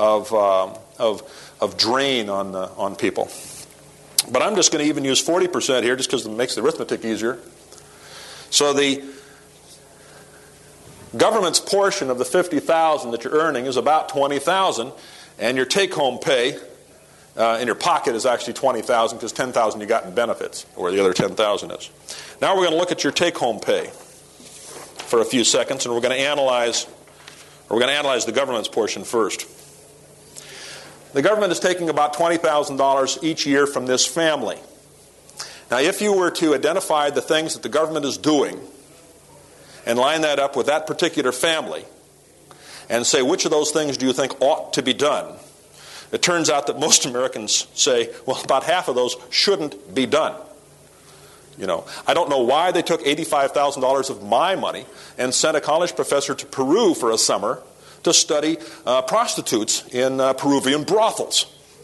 drain on people. But I'm just going to even use 40% here just because it makes the arithmetic easier. So the government's portion of the $50,000 that you're earning is about $20,000. And your take-home pay in your pocket is actually $20,000 because $10,000 you got in benefits, where the other $10,000 is. Now we're going to look at your take-home pay for a few seconds, and we're going to analyze the government's portion first. The government is taking about $20,000 each year from this family. Now, if you were to identify the things that the government is doing and line that up with that particular family, and say, which of those things do you think ought to be done? It turns out that most Americans say, well, about half of those shouldn't be done. You know, I don't know why they took $85,000 of my money and sent a college professor to Peru for a summer to study prostitutes in Peruvian brothels.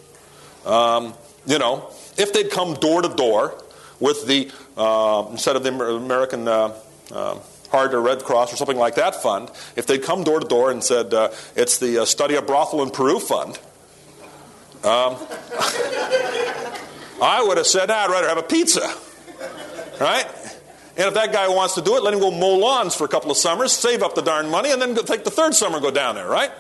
If they'd come door to door with the, instead of the American Heart or Red Cross or something like that fund, if they'd come door to door and said, it's the Study a Brothel in Peru fund, I would have said, I'd rather have a pizza. Right? And if that guy wants to do it, let him go mow lawns for a couple of summers, save up the darn money, and then take the third summer and go down there, right?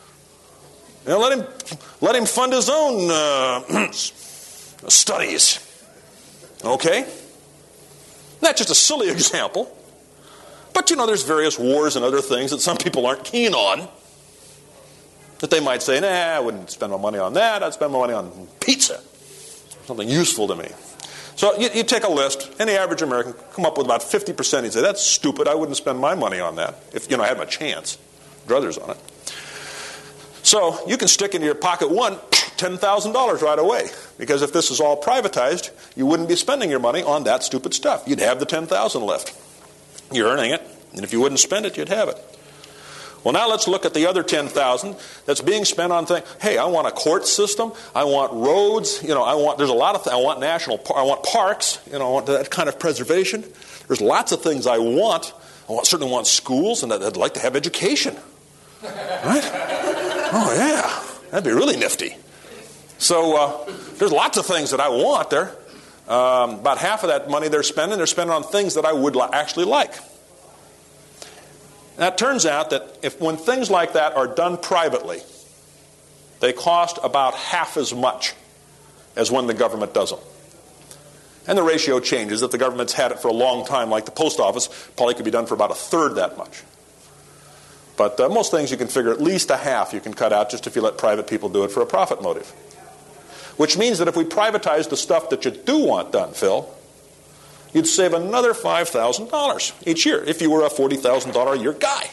Let him fund his own studies. Okay? That's just a silly example. But, there's various wars and other things that some people aren't keen on. That they might say, I wouldn't spend my money on that. I'd spend my money on pizza. Something useful to me. So you take a list, and the average American come up with about 50%. He'd say, that's stupid. I wouldn't spend my money on that if, I had my chance. Druthers on it. So you can stick into your pocket $10,000 right away. Because if this is all privatized, you wouldn't be spending your money on that stupid stuff. You'd have the $10,000 left. You're earning it, and if you wouldn't spend it, you'd have it. Well, now let's look at the other $10,000 that's being spent on things. Hey, I want a court system. I want roads. There's a lot of things. I want I want parks. I want that kind of preservation. There's lots of things I want. Certainly want schools, and I'd like to have education. Right? Oh, yeah. That'd be really nifty. So there's lots of things that I want there. About half of that money they're spending on things that I would actually like. Now, it turns out that when things like that are done privately, they cost about half as much as when the government does them. And the ratio changes. If the government's had it for a long time, like the post office, probably could be done for about a third that much. But most things you can figure at least a half you can cut out just if you let private people do it for a profit motive. Which means that if we privatize the stuff that you do want done, Phil, you'd save another $5,000 each year if you were a $40,000 a year guy.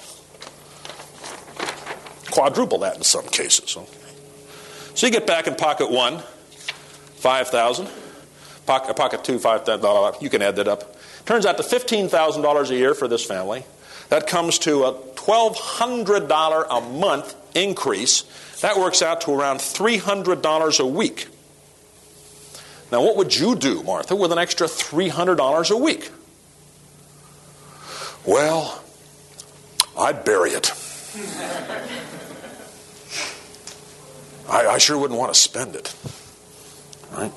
Quadruple that in some cases. Okay. So you get back in pocket one, $5,000. Pocket two, $5,000. You can add that up. Turns out to $15,000 a year for this family. That comes to a $1,200 a month increase. That works out to around $300 a week. Now, what would you do, Martha, with an extra $300 a week? Well, I'd bury it. I sure wouldn't want to spend it. Right?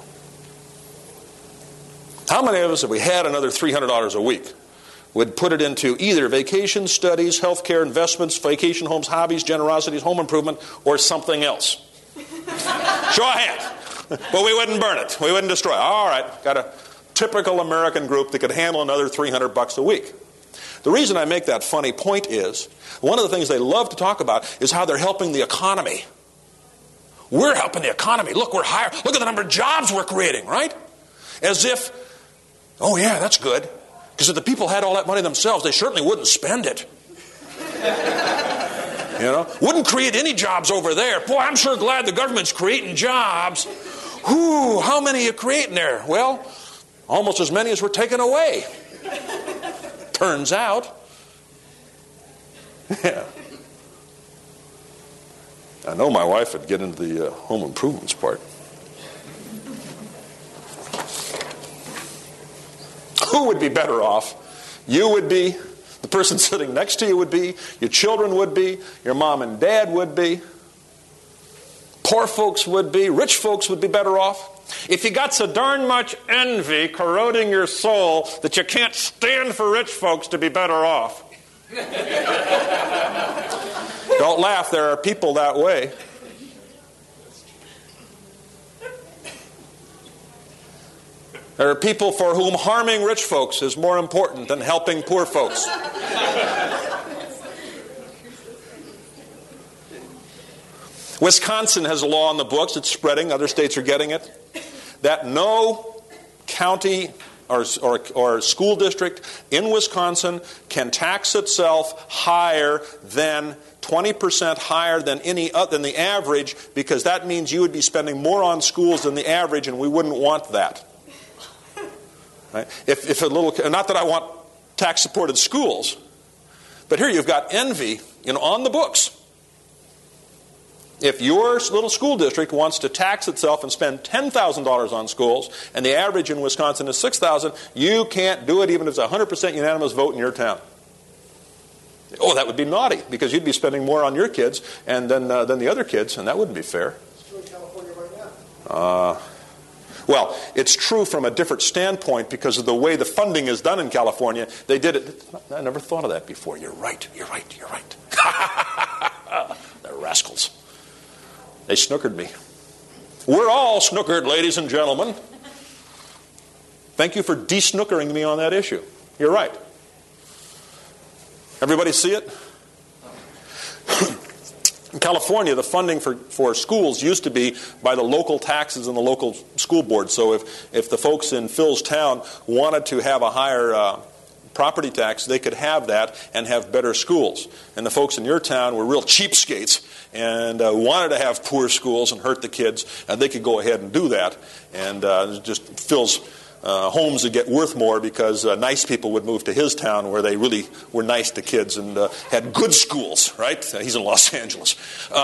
How many of us, if we had another $300 a week, would put it into either vacation, studies, healthcare, investments, vacation homes, hobbies, generosities, home improvement, or something else? Show of hands. Well, we wouldn't burn it. We wouldn't destroy it. All right, got a typical American group that could handle another $300 a week. The reason I make that funny point is, one of the things they love to talk about is how they're helping the economy. We're helping the economy. Look, we're hiring. Look at the number of jobs we're creating, right? As if, oh yeah, that's good. Because if the people had all that money themselves, they certainly wouldn't spend it. You know, wouldn't create any jobs over there. Boy, I'm sure glad the government's creating jobs. Whew, how many are you creating there? Well, almost as many as we're taking away. Turns out. Yeah. I know my wife would get into the home improvements part. Who would be better off? You would be. The person sitting next to you would be. Your children would be. Your mom and dad would be. Poor folks would be. Rich folks would be better off. If you got so darn much envy corroding your soul that you can't stand for rich folks to be better off. Don't laugh. There are people that way. There are people for whom harming rich folks is more important than helping poor folks. Wisconsin has a law on the books, it's spreading, other states are getting it, that no county or school district in Wisconsin can tax itself higher than 20% higher than the average, because that means you would be spending more on schools than the average, and we wouldn't want that. Right? If a little, not that I want tax-supported schools, but here you've got envy, on the books. If your little school district wants to tax itself and spend $10,000 on schools, and the average in Wisconsin is $6,000, you can't do it even if it's a 100% unanimous vote in your town. Oh, that would be naughty, because you'd be spending more on your kids and than the other kids, and that wouldn't be fair. It's true in California right now. Well, it's true from a different standpoint because of the way the funding is done in California. They did it. I never thought of that before. You're right. They're rascals. They snookered me. We're all snookered, ladies and gentlemen. Thank you for de-snookering me on that issue. You're right. Everybody see it? In California, the funding for schools used to be by the local taxes and the local school board. So if the folks in Phil's town wanted to have a higher property tax, they could have that and have better schools. And the folks in your town were real cheapskates and wanted to have poor schools and hurt the kids, and they could go ahead and do that. And just Phil's homes would get worth more because nice people would move to his town where they really were nice to kids and had good schools, right? He's in Los Angeles.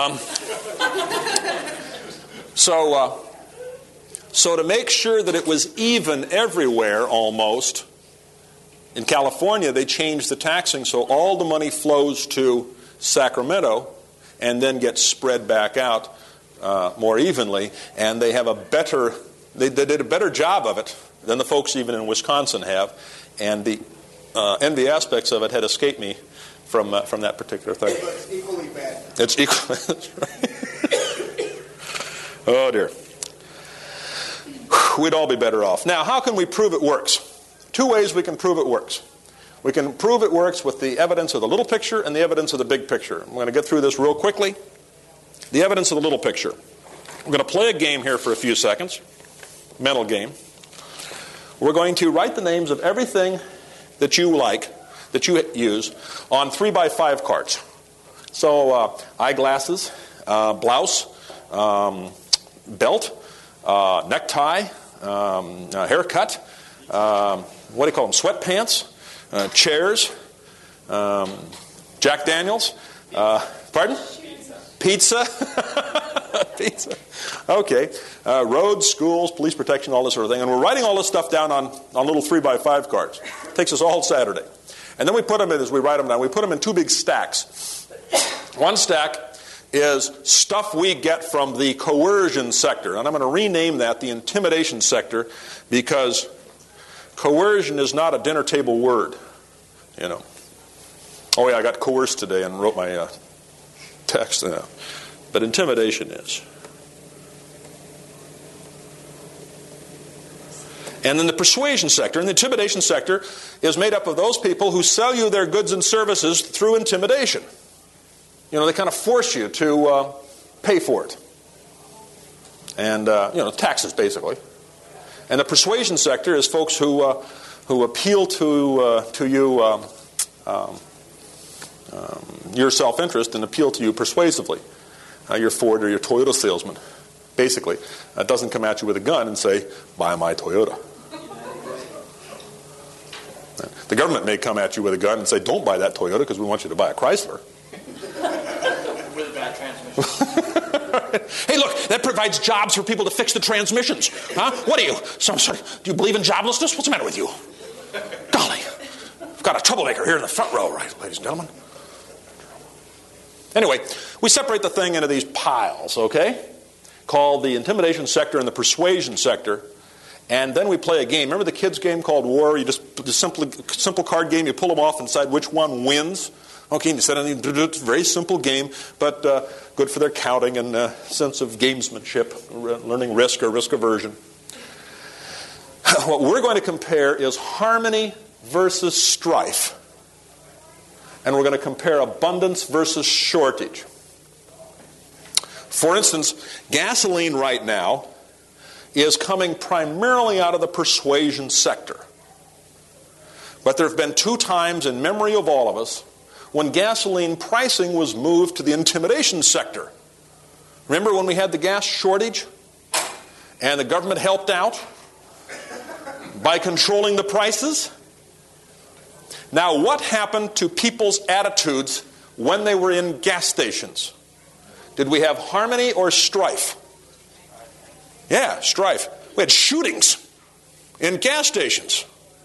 So to make sure that it was even everywhere almost, in California they changed the taxing so all the money flows to Sacramento and then gets spread back out more evenly, and they have they did a better job of it than the folks even in Wisconsin have, and the envy aspects of it had escaped me from that particular thing. But it's equally bad. It's equal. Oh dear. We'd all be better off. Now, how can we prove it works? Two ways we can prove it works. We can prove it works with the evidence of the little picture and the evidence of the big picture. I'm going to get through this real quickly. The evidence of the little picture. We're going to play a game here for a few seconds. Mental game. We're going to write the names of everything that you like, that you use, on 3x5 cards. So, eyeglasses, blouse, belt, necktie, haircut, what do you call them, sweatpants, chairs, Jack Daniels, pardon? Pizza. Pizza. Okay. Roads, schools, police protection, all this sort of thing. And we're writing all this stuff down on little 3x5 cards. It takes us all Saturday. And then we put them in, as we write them down, we put them in two big stacks. One stack is stuff we get from the coercion sector. And I'm going to rename that the intimidation sector, because coercion is not a dinner table word. You know. Oh yeah, I got coerced today and wrote my text. But intimidation is. And then the persuasion sector and the intimidation sector is made up of those people who sell you their goods and services through intimidation. You know, they kind of force you to pay for it. And, taxes, basically. And the persuasion sector is folks who appeal to you your self-interest and appeal to you persuasively. Your Ford or your Toyota salesman, basically, doesn't come at you with a gun and say, buy my Toyota. The government may come at you with a gun and say, don't buy that Toyota because we want you to buy a Chrysler. With a bad transmission. Hey, look, that provides jobs for people to fix the transmissions. Huh? What are you? Do you believe in joblessness? What's the matter with you? Golly, I've got a troublemaker here in the front row, right, ladies and gentlemen? Anyway, we separate the thing into these piles, okay? Called the intimidation sector and the persuasion sector. And then we play a game. Remember the kids' game called War? You just simple card game. You pull them off and decide which one wins. Okay, and you set it's a very simple game, but good for their counting and sense of gamesmanship, learning risk or risk aversion. What we're going to compare is harmony versus strife. And we're going to compare abundance versus shortage. For instance, gasoline right now is coming primarily out of the persuasion sector. But there have been two times in memory of all of us when gasoline pricing was moved to the intimidation sector. Remember when we had the gas shortage and the government helped out by controlling the prices? Now, what happened to people's attitudes when they were in gas stations? Did we have harmony or strife? Yeah, strife. We had shootings in gas stations.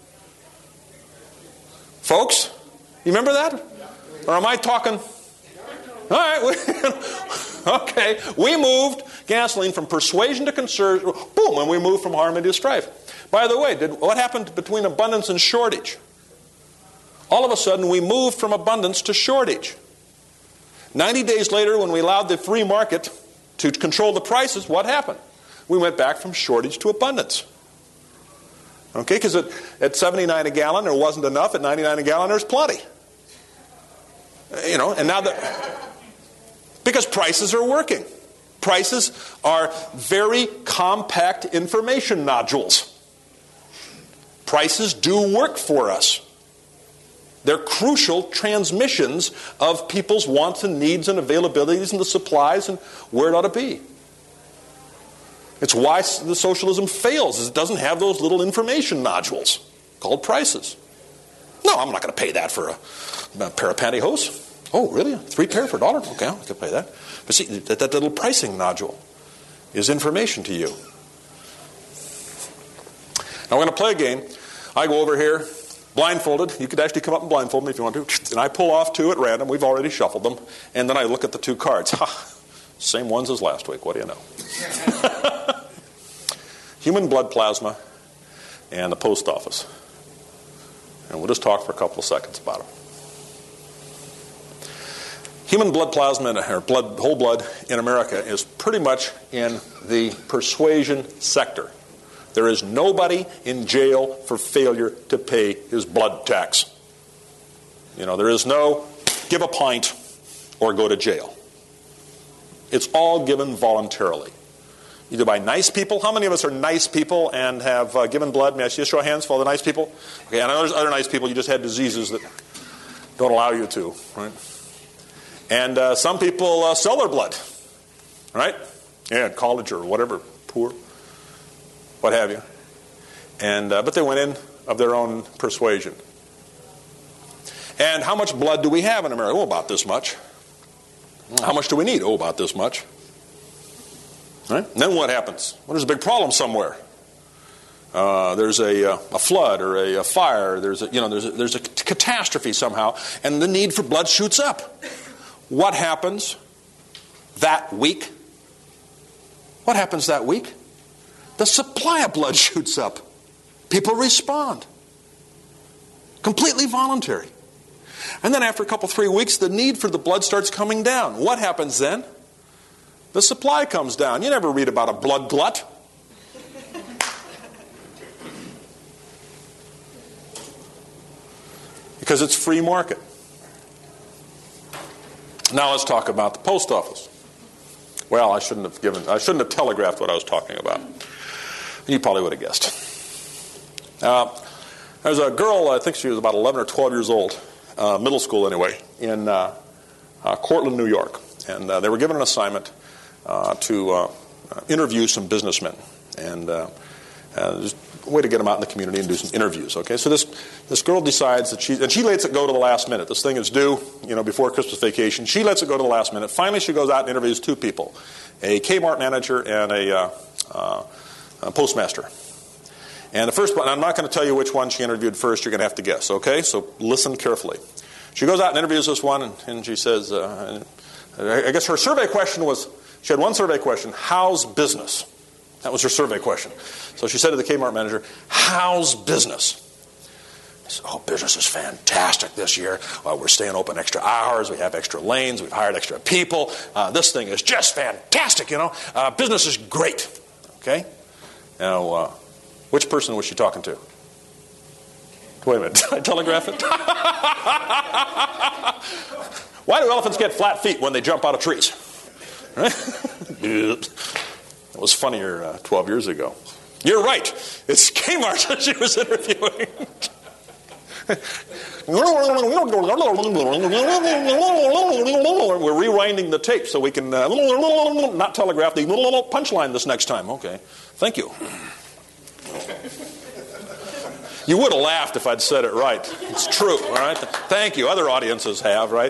Folks, you remember that? Or am I talking? All right. Okay. We moved gasoline from persuasion to conservative. Boom, and we moved from harmony to strife. By the way, what happened between abundance and shortage? All of a sudden, we moved from abundance to shortage. 90 days later, when we allowed the free market to control the prices, what happened? We went back from shortage to abundance. Okay, because at 79 a gallon, there wasn't enough. At 99 a gallon, there's plenty. You know, and now because prices are working. Prices are very compact information nodules. Prices do work for us. They're crucial transmissions of people's wants and needs and availabilities and the supplies and where it ought to be. It's why the socialism fails, is it doesn't have those little information nodules called prices. No, I'm not going to pay that for a pair of pantyhose. Oh, really? 3 pair for $1? Okay, I can pay that. But see, that little pricing nodule is information to you. Now we're going to play a game. I go over here, blindfolded. You could actually come up and blindfold me if you want to. And I pull off 2 at random. We've already shuffled them. And then I look at the 2 cards. Ha! Same ones as last week. What do you know? Human blood plasma and the post office. And we'll just talk for a couple of seconds about them. Human blood plasma, or whole blood in America, is pretty much in the persuasion sector. There is nobody in jail for failure to pay his blood tax. There is no give a pint or go to jail. It's all given voluntarily. Either by nice people. How many of us are nice people and have given blood? May I see a show of hands for all the nice people? Okay, I know there's other nice people. You just had diseases that don't allow you to, right? And some people sell their blood, right? Yeah, college or whatever, poor, what have you. And but they went in of their own persuasion. And how much blood do we have in America? Oh, about this much. How much do we need? Oh, about this much. Right? And then what happens? Well, there's a big problem somewhere. There's a flood or a fire. There's a catastrophe somehow, and the need for blood shoots up. What happens that week? What happens that week? The supply of blood shoots up. People respond. Completely voluntary. And then after a couple, 3 weeks, the need for the blood starts coming down. What happens then? The supply comes down. You never read about a blood glut. Because it's free market. Now let's talk about the post office. Well, I shouldn't have telegraphed what I was talking about. You probably would have guessed. There's a girl, I think she was about 11 or 12 years old, middle school anyway, in Cortland, New York. And they were given an assignment to interview some businessmen. And just a way to get them out in the community and do some interviews. Okay, so this girl decides that she lets it go to the last minute. This thing is due, before Christmas vacation. She lets it go to the last minute. Finally, she goes out and interviews two people, a Kmart manager and a postmaster. And the first one, I'm not going to tell you which one she interviewed first. You're going to have to guess. Okay, so listen carefully. She goes out and interviews this one, and she says, I guess her survey question was, she had one survey question: how's business? That was her survey question. So she said to the Kmart manager, how's business? He said, oh, business is fantastic this year. We're staying open extra hours. We have extra lanes. We've hired extra people. This thing is just fantastic, Business is great. Okay? Now, which person was she talking to? Wait a minute. Did I telegraph it? Why do elephants get flat feet when they jump out of trees? Right? It was funnier 12 years ago. You're right. It's Kmart that she was interviewing. We're rewinding the tape so we can not telegraph the punchline this next time. Okay. Thank you. You would have laughed if I'd said it right. It's true, all right? Thank you. Other audiences have, right?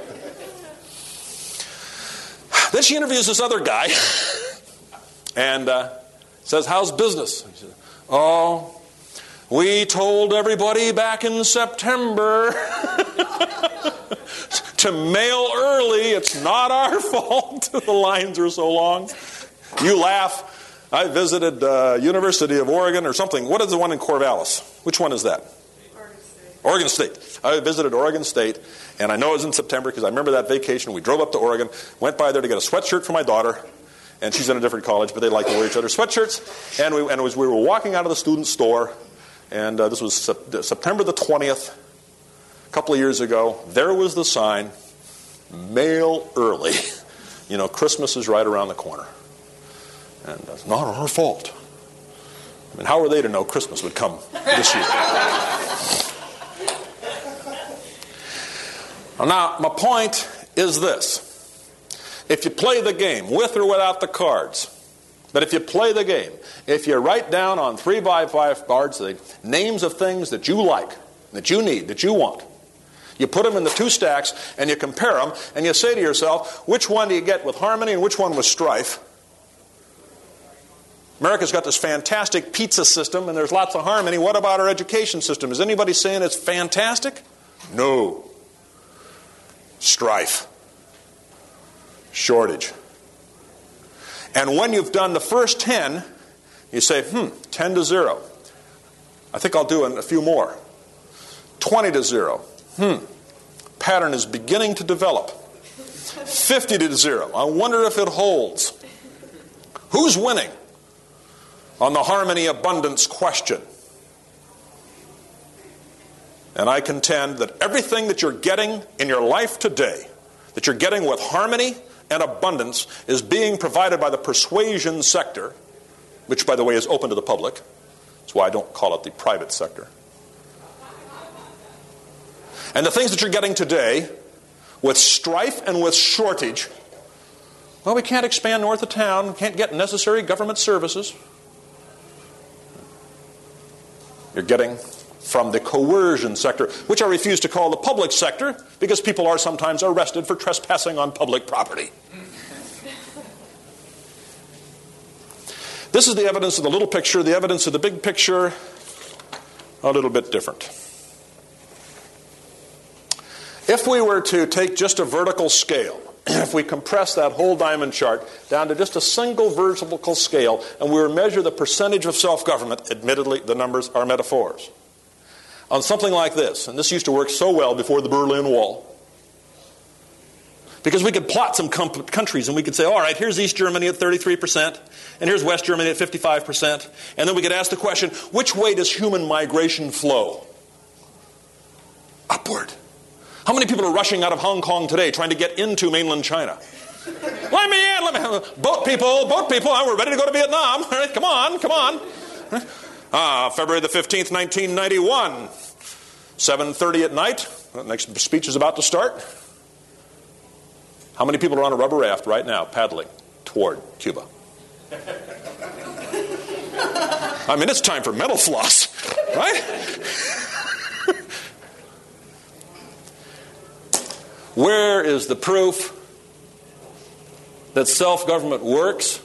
Then she interviews this other guy and says, how's business? He says, oh, we told everybody back in September to mail early. It's not our fault. The lines are so long. You laugh. I visited University of Oregon or something. What is the one in Corvallis? Which one is that? Oregon State. I visited Oregon State, and I know it was in September because I remember that vacation. We drove up to Oregon, went by there to get a sweatshirt for my daughter, and she's in a different college, but they like to wear each other's sweatshirts. And we were walking out of the student store, and this was September the 20th, a couple of years ago. There was the sign, mail early. Christmas is right around the corner. And it's not our fault. I mean, how were they to know Christmas would come this year? Now, my point is this. If you play the game, with or without the cards, but if you play the game, if you write down on 3x5 cards the names of things that you like, that you need, that you want, you put them in the two stacks and you compare them, and you say to yourself, which one do you get with harmony and which one with strife? America's got this fantastic pizza system, and there's lots of harmony. What about our education system? Is anybody saying it's fantastic? No. Strife. Shortage. And when you've done the first 10, you say, 10 to 0. I think I'll do a few more. 20 to 0. Pattern is beginning to develop. 50-0. I wonder if it holds. Who's winning on the harmony abundance question? And I contend that everything that you're getting in your life today, that you're getting with harmony and abundance, is being provided by the persuasion sector, which, by the way, is open to the public. That's why I don't call it the private sector. And the things that you're getting today, with strife and with shortage, well, we can't expand north of town, can't get necessary government services. You're getting from the coercion sector, which I refuse to call the public sector, because people are sometimes arrested for trespassing on public property. This is the evidence of the little picture. The evidence of the big picture, a little bit different. If we were to take just a vertical scale, if we compress that whole diamond chart down to just a single vertical scale, and we were to measure the percentage of self-government, admittedly the numbers are metaphors, on something like this, and this used to work so well before the Berlin Wall, because we could plot some countries and we could say, all right, here's East Germany at 33%, and here's West Germany at 55%, and then we could ask the question, which way does human migration flow? Upward. How many people are rushing out of Hong Kong today trying to get into mainland China? Let me in, boat people, we're ready to go to Vietnam. All right, come on. February the 15th, 1991, 7:30 at night. The next speech is about to start. How many people are on a rubber raft right now paddling toward Cuba? I mean, it's time for mental floss, right? Where is the proof that self-government works?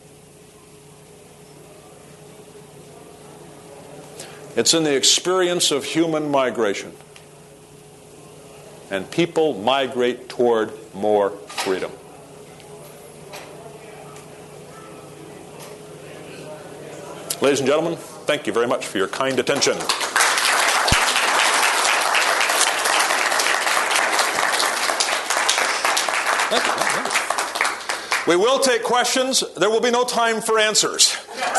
It's in the experience of human migration. And people migrate toward more freedom. Ladies and gentlemen, thank you very much for your kind attention. We will take questions. There will be no time for answers.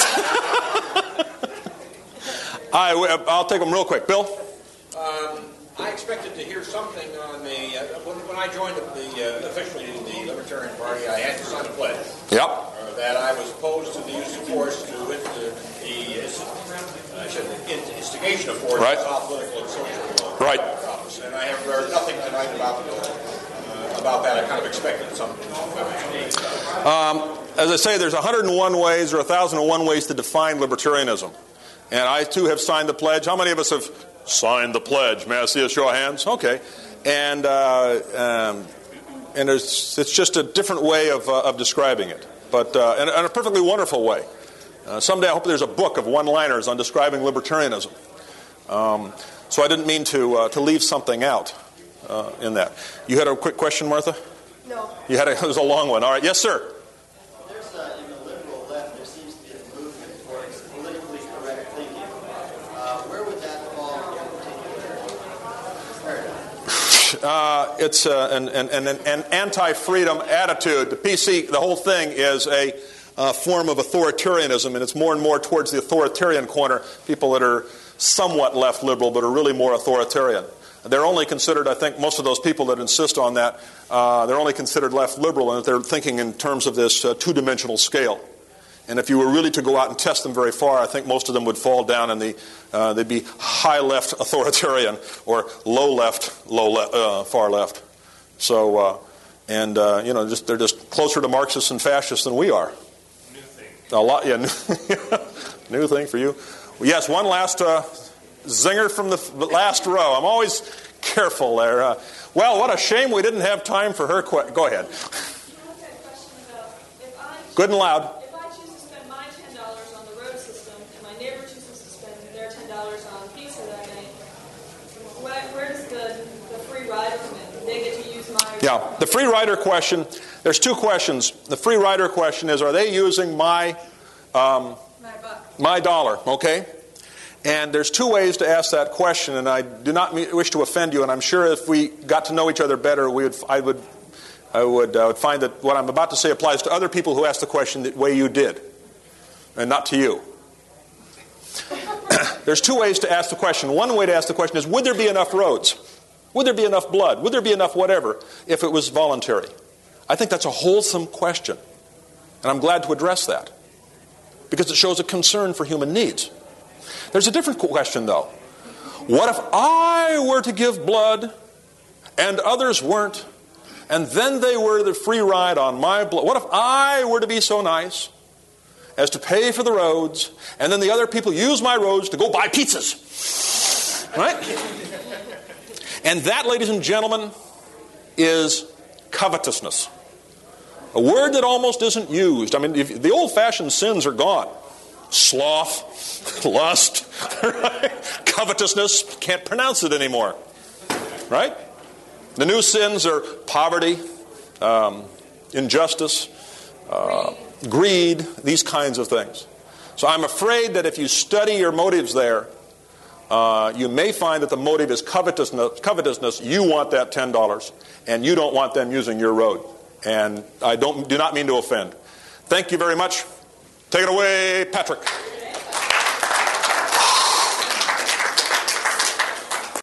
I'll take them real quick. Bill? I expected to hear something on the... when I joined officially the Libertarian Party, I had to sign a pledge. Yep. That I was opposed to the use of force to instigation of force right. to solve political and social right. problems. And I have heard nothing tonight about that. I kind of expected something. As I say, there's 101 ways or 1,001 ways to define libertarianism. And I, too, have signed the pledge. How many of us have signed the pledge? May I see a show of hands? Okay. And it's just a different way of describing it, but in a perfectly wonderful way. Someday I hope there's a book of one-liners on describing libertarianism. So I didn't mean to leave something out in that. You had a quick question, Martha? No. It was a long one. All right. Yes, sir. There's in the liberal left, there seems to be a movement towards politically correct thinking. Where would that fall in particular paradigm? It's an anti-freedom attitude. The PC, the whole thing is a form of authoritarianism, and it's more and more towards the authoritarian corner. People that are somewhat left liberal but are really more authoritarian. They're only considered, I think, most of those people that insist on that, they're only considered left liberal, and that they're thinking in terms of this two-dimensional scale. And if you were really to go out and test them very far, I think most of them would fall down in they'd be high left authoritarian or low left, far left. So, they're just closer to Marxists and fascists than we are. New thing. A lot, yeah. New thing for you. Yes, one last zinger from the last row. I'm always careful there. Well, what a shame we didn't have time for her. Go ahead. Good and loud. If I choose to spend my $10 on the road system and my neighbor chooses to spend their $10 on pizza that night, where does the free rider come in? Do they get to use my... Yeah, the free rider question, there's two questions. The free rider question is, are they using my dollar, okay? And there's two ways to ask that question, and I do not wish to offend you, and I'm sure if we got to know each other better, I would I would find that what I'm about to say applies to other people who ask the question the way you did, and not to you. There's two ways to ask the question. One way to ask the question is, would there be enough roads? Would there be enough blood? Would there be enough whatever if it was voluntary? I think that's a wholesome question, and I'm glad to address that because it shows a concern for human needs. There's a different question, though. What if I were to give blood and others weren't, and then they were the free ride on my blood? What if I were to be so nice as to pay for the roads, and then the other people use my roads to go buy pizzas? Right? And that, ladies and gentlemen, is covetousness. A word that almost isn't used. I mean, the old-fashioned sins are gone. Sloth, lust, right? Covetousness, can't pronounce it anymore. Right? The new sins are poverty, injustice, greed, these kinds of things. So I'm afraid that if you study your motives there, you may find that the motive is covetousness. You want that $10, and you don't want them using your road. And I do not mean to offend. Thank you very much. Take it away, Patrick.